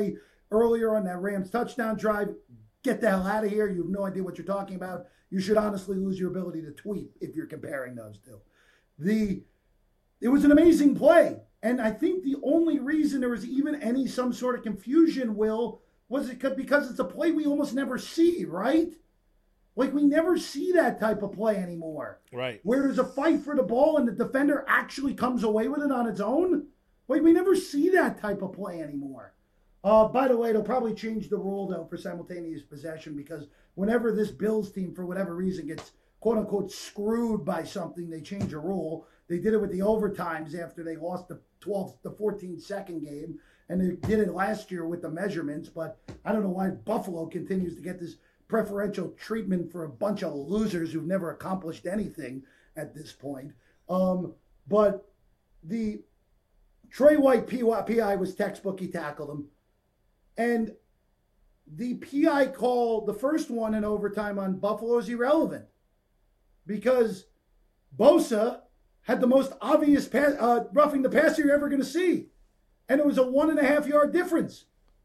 earlier on that Rams touchdown drive. Get the hell out of here. You have no idea what you're talking about. You should honestly lose your ability to tweet if you're comparing those two. The It was an amazing play. And I think the only reason there was even any some sort of confusion, Will, was it because it's a play we almost never see, right? Like, we never see that type of play anymore. Right. Where there's a fight for the ball and the defender actually comes away with it on its own. Like, we never see that type of play anymore. Uh, by the way, they'll probably change the rule, though, for simultaneous possession, because whenever this Bills team, for whatever reason, gets quote-unquote screwed by something, they change a rule. They did it with the overtimes after they lost the twelve, the fourteen-second game, and they did it last year with the measurements, but I don't know why Buffalo continues to get this preferential treatment for a bunch of losers who've never accomplished anything at this point. Um, but the Trey White P I was textbook. He tackled him. And the P I call, the first one in overtime on Buffalo, is irrelevant because Bosa had the most obvious pass, uh, roughing the passer you're ever going to see. And it was a one and a half yard difference.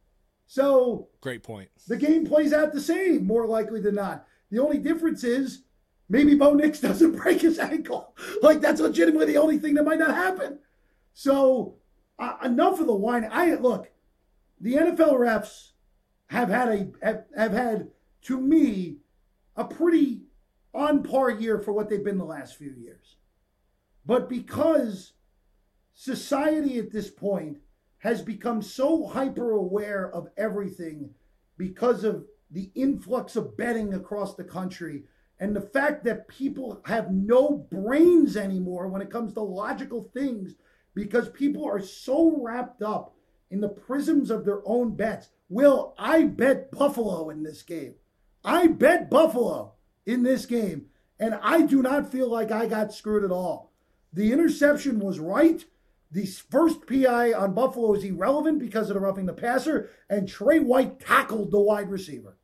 So great point. The game plays out the same, more likely than not. The only difference is maybe Bo Nix doesn't break his ankle. Like, that's legitimately the only thing that might not happen. So uh, enough of the whine. I look, the N F L refs have had a have, have had, to me, a pretty on par year for what they've been the last few years. But because society at this point has become so hyper aware of everything because of the influx of betting across the country and the fact that people have no brains anymore when it comes to logical things because people are so wrapped up in the prisms of their own bets. Will, I bet Buffalo in this game. I bet Buffalo in this game, and I do not feel like I got screwed at all. The interception was right. The first P I on Buffalo is irrelevant because of the roughing the passer, and Trey White tackled the wide receiver.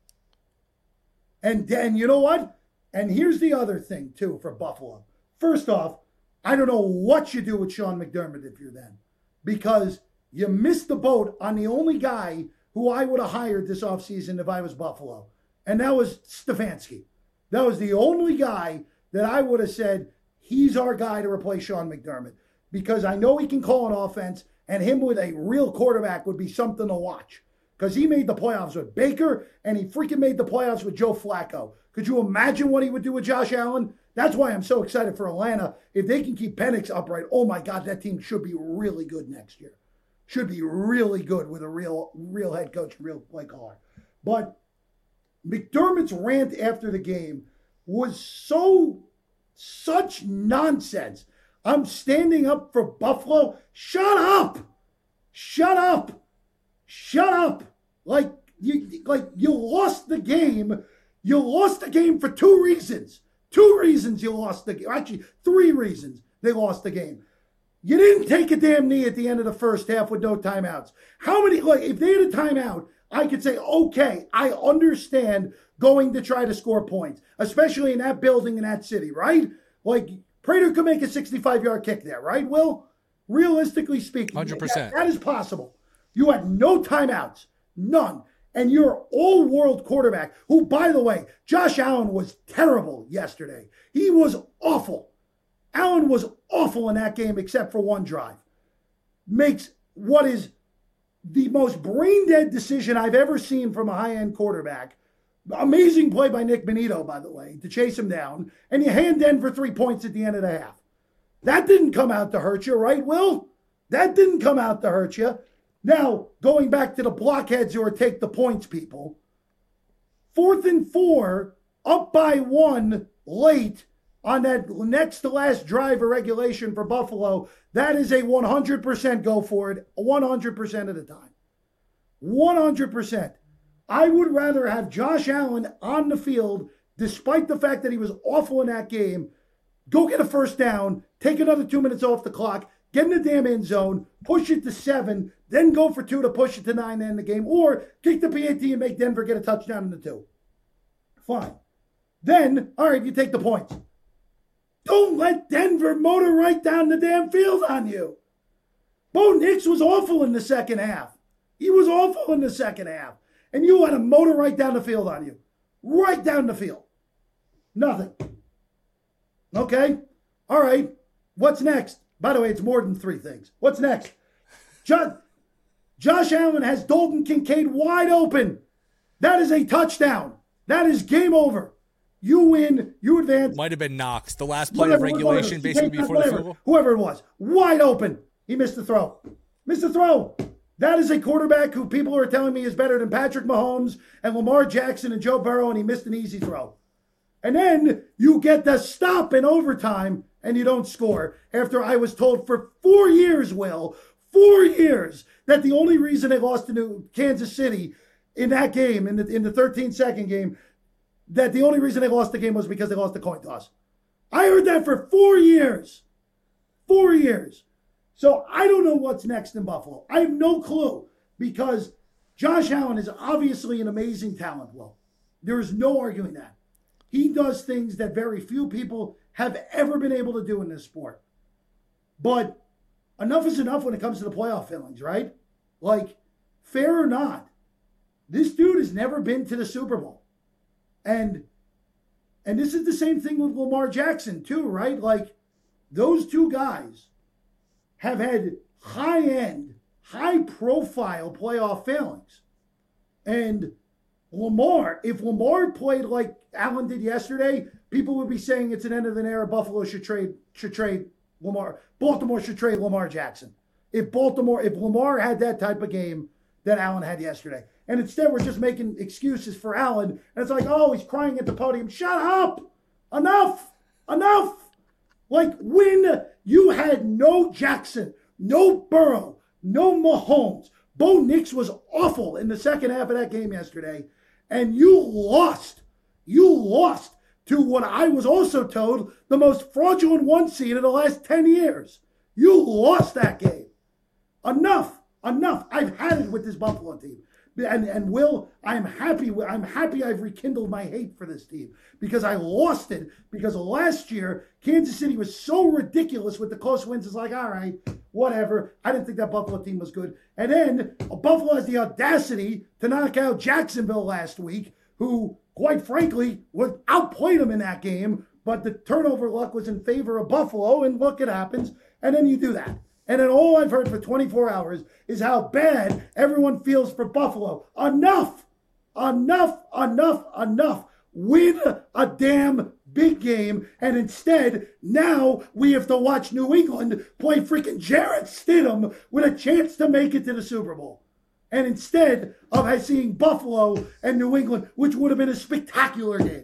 And then, you know what? And here's the other thing, too, for Buffalo. First off, I don't know what you do with Sean McDermott if you're them, because you missed the boat on the only guy who I would have hired this offseason if I was Buffalo, and that was Stefanski. That was the only guy that I would have said, he's our guy to replace Sean McDermott. Because I know he can call an offense, and him with a real quarterback would be something to watch. Because he made the playoffs with Baker, and he freaking made the playoffs with Joe Flacco. Could you imagine what he would do with Josh Allen? That's why I'm so excited for Atlanta. If they can keep Penix upright, oh my God, that team should be really good next year. Should be really good with a real, real head coach, real play caller. But McDermott's rant after the game was so, such nonsense. I'm standing up for Buffalo. Shut up. Shut up. Shut up. Like you like you lost the game. You lost the game for two reasons. Two reasons you lost the game. Actually, three reasons they lost the game. You didn't take a damn knee at the end of the first half with no timeouts. How many, like, if they had a timeout, I could say, okay, I understand going to try to score points, especially in that building in that city, right? Like, Prater could make a sixty-five-yard kick there, right, Will? Realistically speaking, one hundred percent. That, that is possible. You had no timeouts, none. And you're all-world quarterback, who, by the way, Josh Allen was terrible yesterday. He was awful. Allen was awful in that game except for one drive. Makes what is the most brain-dead decision I've ever seen from a high-end quarterback. Amazing play by Nick Bonito, by the way, to chase him down. And you hand Denver three points at the end of the half. That didn't come out to hurt you, right, Will? That didn't come out to hurt you. Now, going back to the blockheads who are take the points people. Fourth and four, up by one, late, on that next to last drive of regulation for Buffalo. That is a one hundred percent go for it, one hundred percent of the time. one hundred percent. I would rather have Josh Allen on the field, despite the fact that he was awful in that game, go get a first down, take another two minutes off the clock, get in the damn end zone, push it to seven, then go for two to push it to nine to end the game, or kick the P A T and make Denver get a touchdown in the two. Fine. Then, all right, you take the points. Don't let Denver motor right down the damn field on you. Bo Nix was awful in the second half. He was awful in the second half. And you had a motor right down the field on you. Right down the field. Nothing. Okay? All right. What's next? By the way, it's more than three things. What's next? Josh, Josh Allen has Dalton Kincaid wide open. That is a touchdown. That is game over. You win. You advance. Might have been Knox. The last play whatever, of regulation, basically before whatever, the field goal. Whoever it was. Wide open. He missed the throw. Missed the throw. That is a quarterback who people are telling me is better than Patrick Mahomes and Lamar Jackson and Joe Burrow, and he missed an easy throw. And then you get the stop in overtime, and you don't score after I was told for four years, Will, four years, that the only reason they lost to New Kansas City in that game, in the in the thirteen-second game, that the only reason they lost the game was because they lost the coin toss. I heard that for four years. Four years. So I don't know what's next in Buffalo. I have no clue because Josh Allen is obviously an amazing talent, Will. There is no arguing that. He does things that very few people have ever been able to do in this sport. But enough is enough when it comes to the playoff feelings, right? Like, fair or not, this dude has never been to the Super Bowl. And and this is the same thing with Lamar Jackson too, right? Like, those two guys have had high-end, high-profile playoff failings. And Lamar, if Lamar played like Allen did yesterday, people would be saying it's an end of an era. Buffalo should trade should trade Lamar. Baltimore should trade Lamar Jackson. If Baltimore, if Lamar had that type of game that Allen had yesterday. And instead we're just making excuses for Allen. And it's like, oh, he's crying at the podium. Shut up! Enough! Enough! Like, when you had no Jackson, no Burrow, no Mahomes. Bo Nix was awful in the second half of that game yesterday. And you lost. You lost to what I was also told the most fraudulent one seed in the last ten years. You lost that game. Enough. Enough. I've had it with this Buffalo team. And and Will, I'm happy. I'm happy I've rekindled my hate for this team because I lost it because last year Kansas City was so ridiculous with the close wins. It's like, all right, whatever. I didn't think that Buffalo team was good. And then Buffalo has the audacity to knock out Jacksonville last week, who, quite frankly, was outplayed them in that game. But the turnover luck was in favor of Buffalo, and look, it happens. And then you do that. And then all I've heard for twenty-four hours is how bad everyone feels for Buffalo. Enough! Enough, enough, enough. Win a damn big game. And instead, now we have to watch New England play freaking Jarrett Stidham with a chance to make it to the Super Bowl. And instead of seeing Buffalo and New England, which would have been a spectacular game.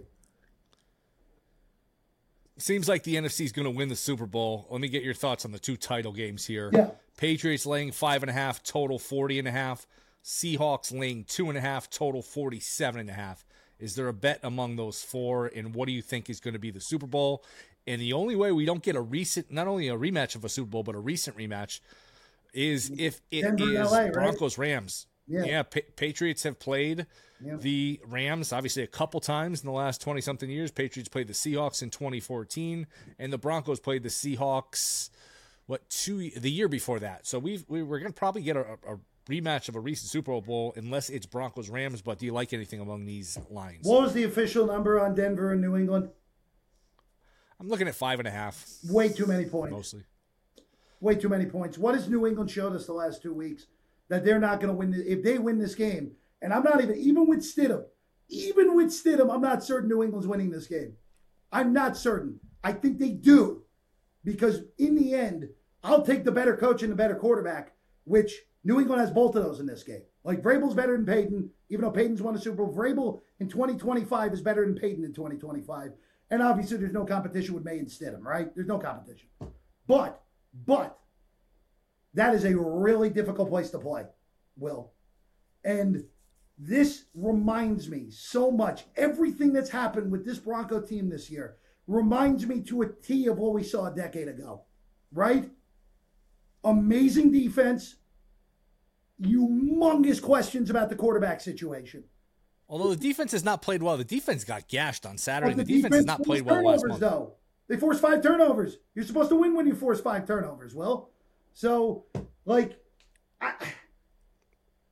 Seems like the N F C is going to win the Super Bowl. Let me get your thoughts on the two title games here. Yeah. Patriots laying five and a half, total forty and a half. Seahawks laying two and a half, total forty-seven and a half. Is there a bet among those four? And what do you think is going to be the Super Bowl? And the only way we don't get a recent, not only a rematch of a Super Bowl, but a recent rematch is if it Denver, is L A, Broncos right? Rams. Yeah, yeah pa- Patriots have played yeah. the Rams, obviously, a couple times in the last twenty-something years. Patriots played the Seahawks in twenty fourteen, and the Broncos played the Seahawks, what, two the year before that. So we've, we, we're going to probably get a, a rematch of a recent Super Bowl unless it's Broncos-Rams, but do you like anything among these lines? What was the official number on Denver and New England? I'm looking at five and a half. Way too many points. Mostly. Way too many points. What has New England showed us the last two weeks? That they're not going to win. If they win this game, and I'm not even, even with Stidham, even with Stidham, I'm not certain New England's winning this game. I'm not certain. I think they do. Because in the end, I'll take the better coach and the better quarterback, which New England has both of those in this game. Like, Vrabel's better than Peyton, even though Peyton's won a Super Bowl. Vrabel in twenty twenty-five is better than Peyton in twenty twenty-five. And obviously there's no competition with May and Stidham, right? There's no competition. But, but, that is a really difficult place to play, Will. And this reminds me so much. Everything that's happened with this Bronco team this year reminds me to a T of what we saw a decade ago, right? Amazing defense. Humongous questions about the quarterback situation. Although the defense has not played well. The defense got gashed on Saturday. The, the defense, defense has not played well last month. Though. They forced five turnovers. You're supposed to win when you force five turnovers, Will. So, like, I,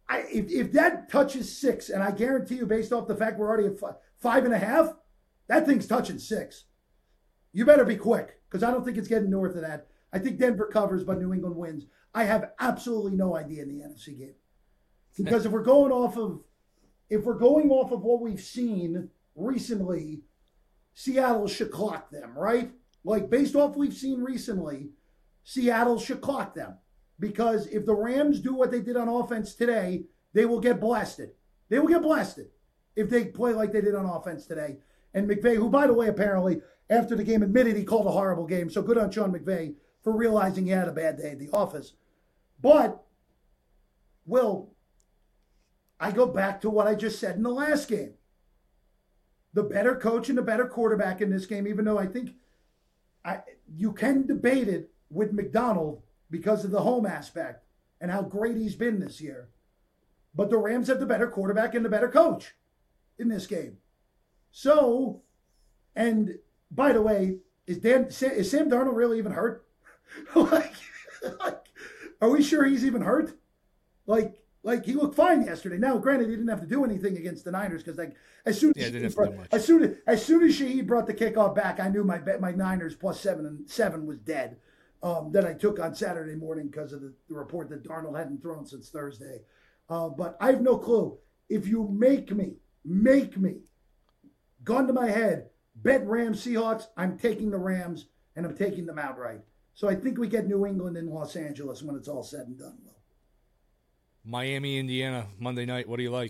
I, if, if that touches six, and I guarantee you, based off the fact we're already at five, five and a half, that thing's touching six. You better be quick, because I don't think it's getting north of that. I think Denver covers, but New England wins. I have absolutely no idea in the N F C game. Because if we're going off of if we're going off of what we've seen recently, Seattle should clock them, right? Like, based off what we've seen recently, Seattle should clock them. Because if the Rams do what they did on offense today, they will get blasted. They will get blasted if they play like they did on offense today. And McVay, who, by the way, apparently, after the game admitted he called a horrible game. So good on Sean McVay for realizing he had a bad day at the office. But, Will, I go back to what I just said in the last game. The better coach and the better quarterback in this game, even though I think I, you can debate it with McDonald because of the home aspect and how great he's been this year. But the Rams have the better quarterback and the better coach in this game. So, and by the way, is Dan is Sam Darnold really even hurt? like, like, are we sure he's even hurt? Like, like he looked fine yesterday. Now, granted, he didn't have to do anything against the Niners because, like, as soon as yeah, brought, as soon as as soon as Shaheed brought the kickoff back, I knew my bet my Niners plus seven and seven was dead. Um, that I took on Saturday morning because of the, the report that Darnold hadn't thrown since Thursday. Uh, but I have no clue. If you make me, make me, gun to my head, bet Rams Seahawks, I'm taking the Rams and I'm taking them outright. So I think we get New England in Los Angeles when it's all said and done. Will. Miami, Indiana, Monday night. What do you like?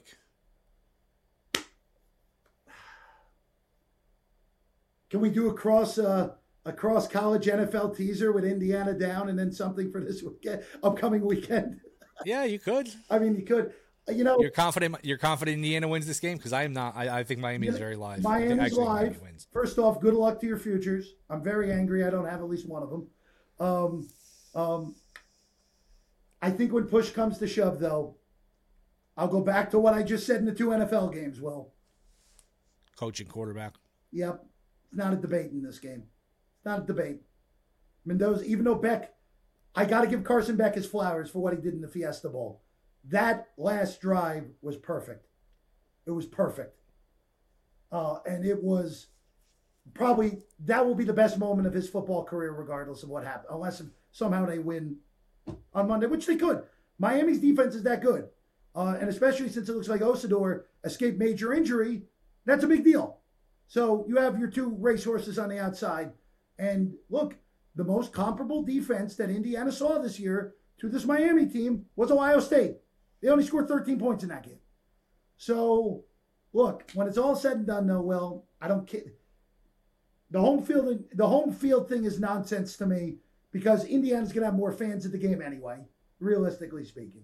Can we do a cross uh, a cross college N F L teaser with Indiana down and then something for this weekend, upcoming weekend? Yeah, you could. I mean, you could. You know, you're confident. You're confident Indiana wins this game because I am not. I, I think Miami is very live. Miami's live. Miami First off, good luck to your futures. I'm very angry. I don't have at least one of them. Um, um, I think when push comes to shove, though, I'll go back to what I just said in the two N F L games. Will, coaching quarterback. Yep, it's not a debate in this game. It's not a debate. Mendoza, even though Beck, I got to give Carson Beck his flowers for what he did in the Fiesta Bowl. That last drive was perfect. It was perfect. Uh, and it was probably, that will be the best moment of his football career regardless of what happened, unless somehow they win on Monday, which they could. Miami's defense is that good. Uh, and especially since it looks like Osador escaped major injury, that's a big deal. So you have your two racehorses on the outside. And look, the most comparable defense that Indiana saw this year to this Miami team was Ohio State. They only scored thirteen points in that game. So, look, when it's all said and done, though, Will, I don't care. The home field, the home field thing is nonsense to me because Indiana's going to have more fans at the game anyway, realistically speaking.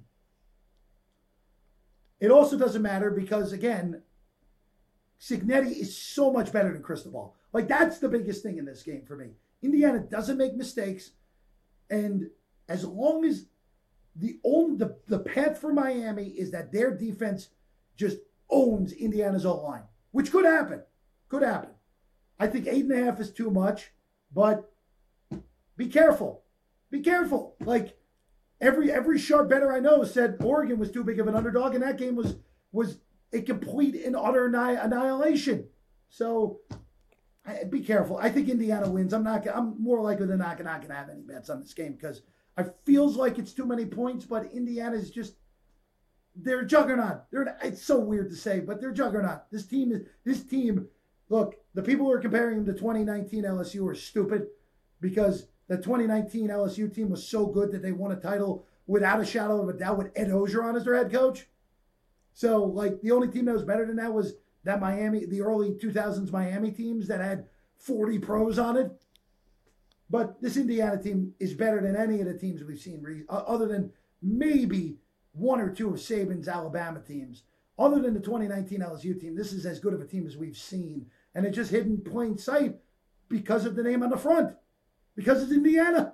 It also doesn't matter because, again, Cignetti is so much better than Cristobal. Like, that's the biggest thing in this game for me. Indiana doesn't make mistakes, and as long as the only the, the path for Miami is that their defense just owns Indiana's O-line, which could happen. Could happen. I think eight and a half is too much, but be careful. Be careful. Like every every sharp bettor I know said Oregon was too big of an underdog, and that game was was a complete and utter annihilation. So I, be careful. I think Indiana wins. I'm not. I'm more likely than not not going to have any bets on this game because it feels like it's too many points. But Indiana's just they're a juggernaut. They're it's so weird to say, but they're a juggernaut. This team is this team. Look, the people who are comparing them to twenty nineteen L S U are stupid because the twenty nineteen L S U team was so good that they won a title without a shadow of a doubt with Ed Ogeron as their head coach. So, like, the only team that was better than that was that Miami, the early two thousands Miami teams that had forty pros on it. But this Indiana team is better than any of the teams we've seen, re- other than maybe one or two of Saban's Alabama teams. Other than the twenty nineteen L S U team, this is as good of a team as we've seen. And it just hid in plain sight because of the name on the front. Because it's Indiana.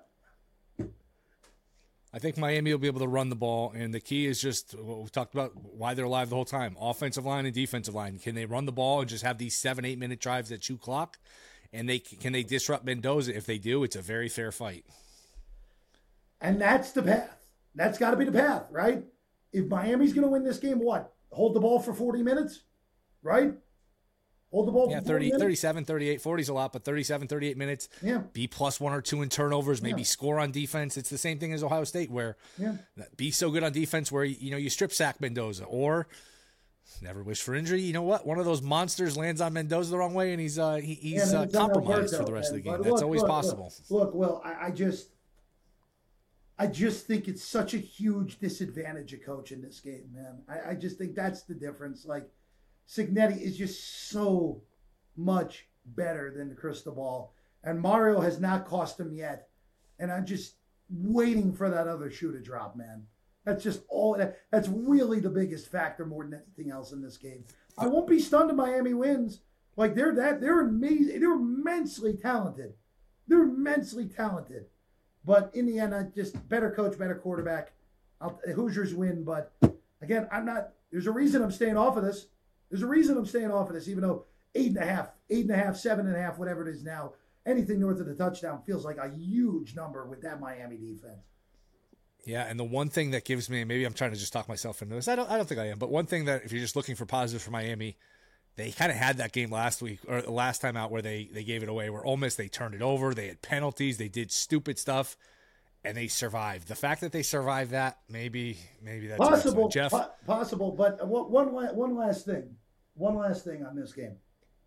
I think Miami will be able to run the ball, and the key is just what we've talked about, why they're alive the whole time. Offensive line and defensive line. Can they run the ball and just have these seven, eight-minute drives that chew clock? And they can they disrupt Mendoza? If they do, it's a very fair fight. And that's the path. That's got to be the path, right? if Miami's going to win this game, what? Hold the ball for forty minutes, right? Hold the ball yeah, for thirty, minutes? thirty-seven, thirty-eight, forty is a lot, but thirty-seven, thirty-eight minutes, yeah. be plus one or two in turnovers, maybe Yeah. score on defense. It's the same thing as Ohio State, where Yeah. be so good on defense where, you know, you strip sack Mendoza, or never wish for injury. You know what? One of those monsters lands on Mendoza the wrong way, and he's uh, he, he's Yeah, uh, and then compromised Alberto, for the rest and- of the game. but That's look, always look, possible. Look, look Will, I, I just, I just think it's such a huge disadvantage of coach in this game, man. I, I just think that's the difference. Like, Cignetti is just so much better than the crystal ball, and Mario has not cost him yet. And I'm just waiting for that other shoe to drop, man. That's just all. That, that's really the biggest factor more than anything else in this game. I won't be stunned if Miami wins. Like they're that they're amazing. They're immensely talented. They're immensely talented. But in the end, I just better coach, better quarterback. I'll, Hoosiers win. But again, I'm not. There's a reason I'm staying off of this. There's a reason I'm staying off of this, even though eight and a half, eight and a half, seven and a half, whatever it is now, anything north of the touchdown feels like a huge number with that Miami defense. Yeah, and the one thing that gives me, maybe I'm trying to just talk myself into this. I don't I don't think I am, but one thing that if you're just looking for positives for Miami, they kind of had that game last week or the last time out where they they gave it away, where Ole Miss, they turned it over, they had penalties, they did stupid stuff, and they survived. The fact that they survived that, maybe maybe that's possible. Jeff, Po- possible, but one one one last thing, one last thing on this game.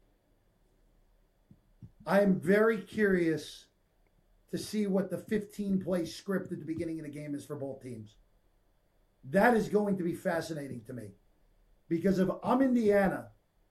I am very curious to see what the fifteen-play script at the beginning of the game is for both teams. That is going to be fascinating to me. Because if I'm Indiana,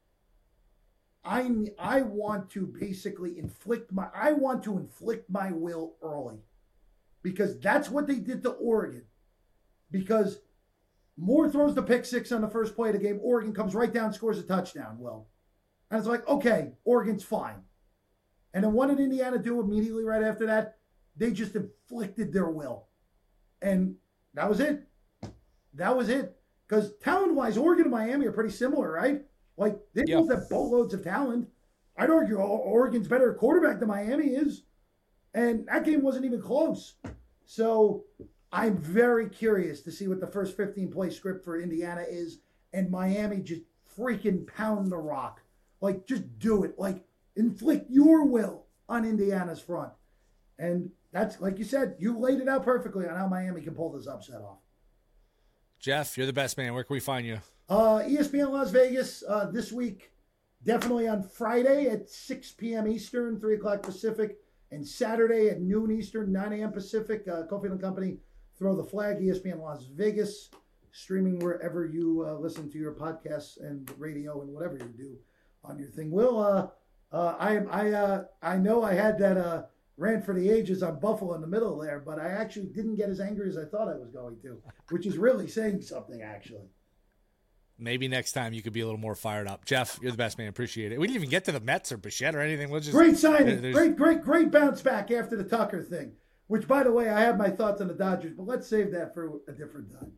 I, I want to basically inflict my I want to inflict my will early. Because that's what they did to Oregon. Because Moore throws the pick six on the first play of the game. Oregon comes right down, scores a touchdown. Well, and it's like, okay, Oregon's fine. And then what did Indiana do immediately right after that? They just inflicted their will. And that was it. That was it. Because talent-wise, Oregon and Miami are pretty similar, right? Like, they Yeah. both have boatloads of talent. I'd argue Oregon's better quarterback than Miami is. And that game wasn't even close. So I'm very curious to see what the first fifteen-play script for Indiana is. And Miami just freaking pound the rock. Like, just do it. Like, inflict your will on Indiana's front. And that's, like you said, you laid it out perfectly on how Miami can pull this upset off. Jeff, you're the best man. Where can we find you? Uh, E S P N Las Vegas uh, this week, definitely on Friday at six p.m. Eastern, three o'clock Pacific, and Saturday at noon Eastern, nine a.m. Pacific. Uh, Cofield and Company, Throw the Flag, E S P N Las Vegas, streaming wherever you uh, listen to your podcasts and radio and whatever you do on your thing. Will, uh, uh, I I uh, I know I had that uh, rant for the ages on Buffalo in the middle there, but I actually didn't get as angry as I thought I was going to, which is really saying something, actually. Maybe next time you could be a little more fired up. Jeff, you're the best man. Appreciate it. We didn't even get to the Mets or Bichette or anything. We'll just great signing. there's- Great, great, great bounce back after the Tucker thing, which, by the way, I have my thoughts on the Dodgers, but let's save that for a different time.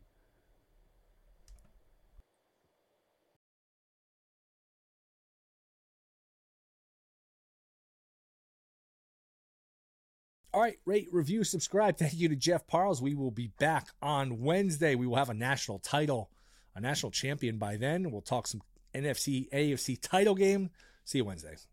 All right, rate, review, subscribe. Thank you to Jeff Parles. We will be back on Wednesday. We will have a national title, a national champion by then. We'll talk some N F C, A F C title game. See you Wednesday.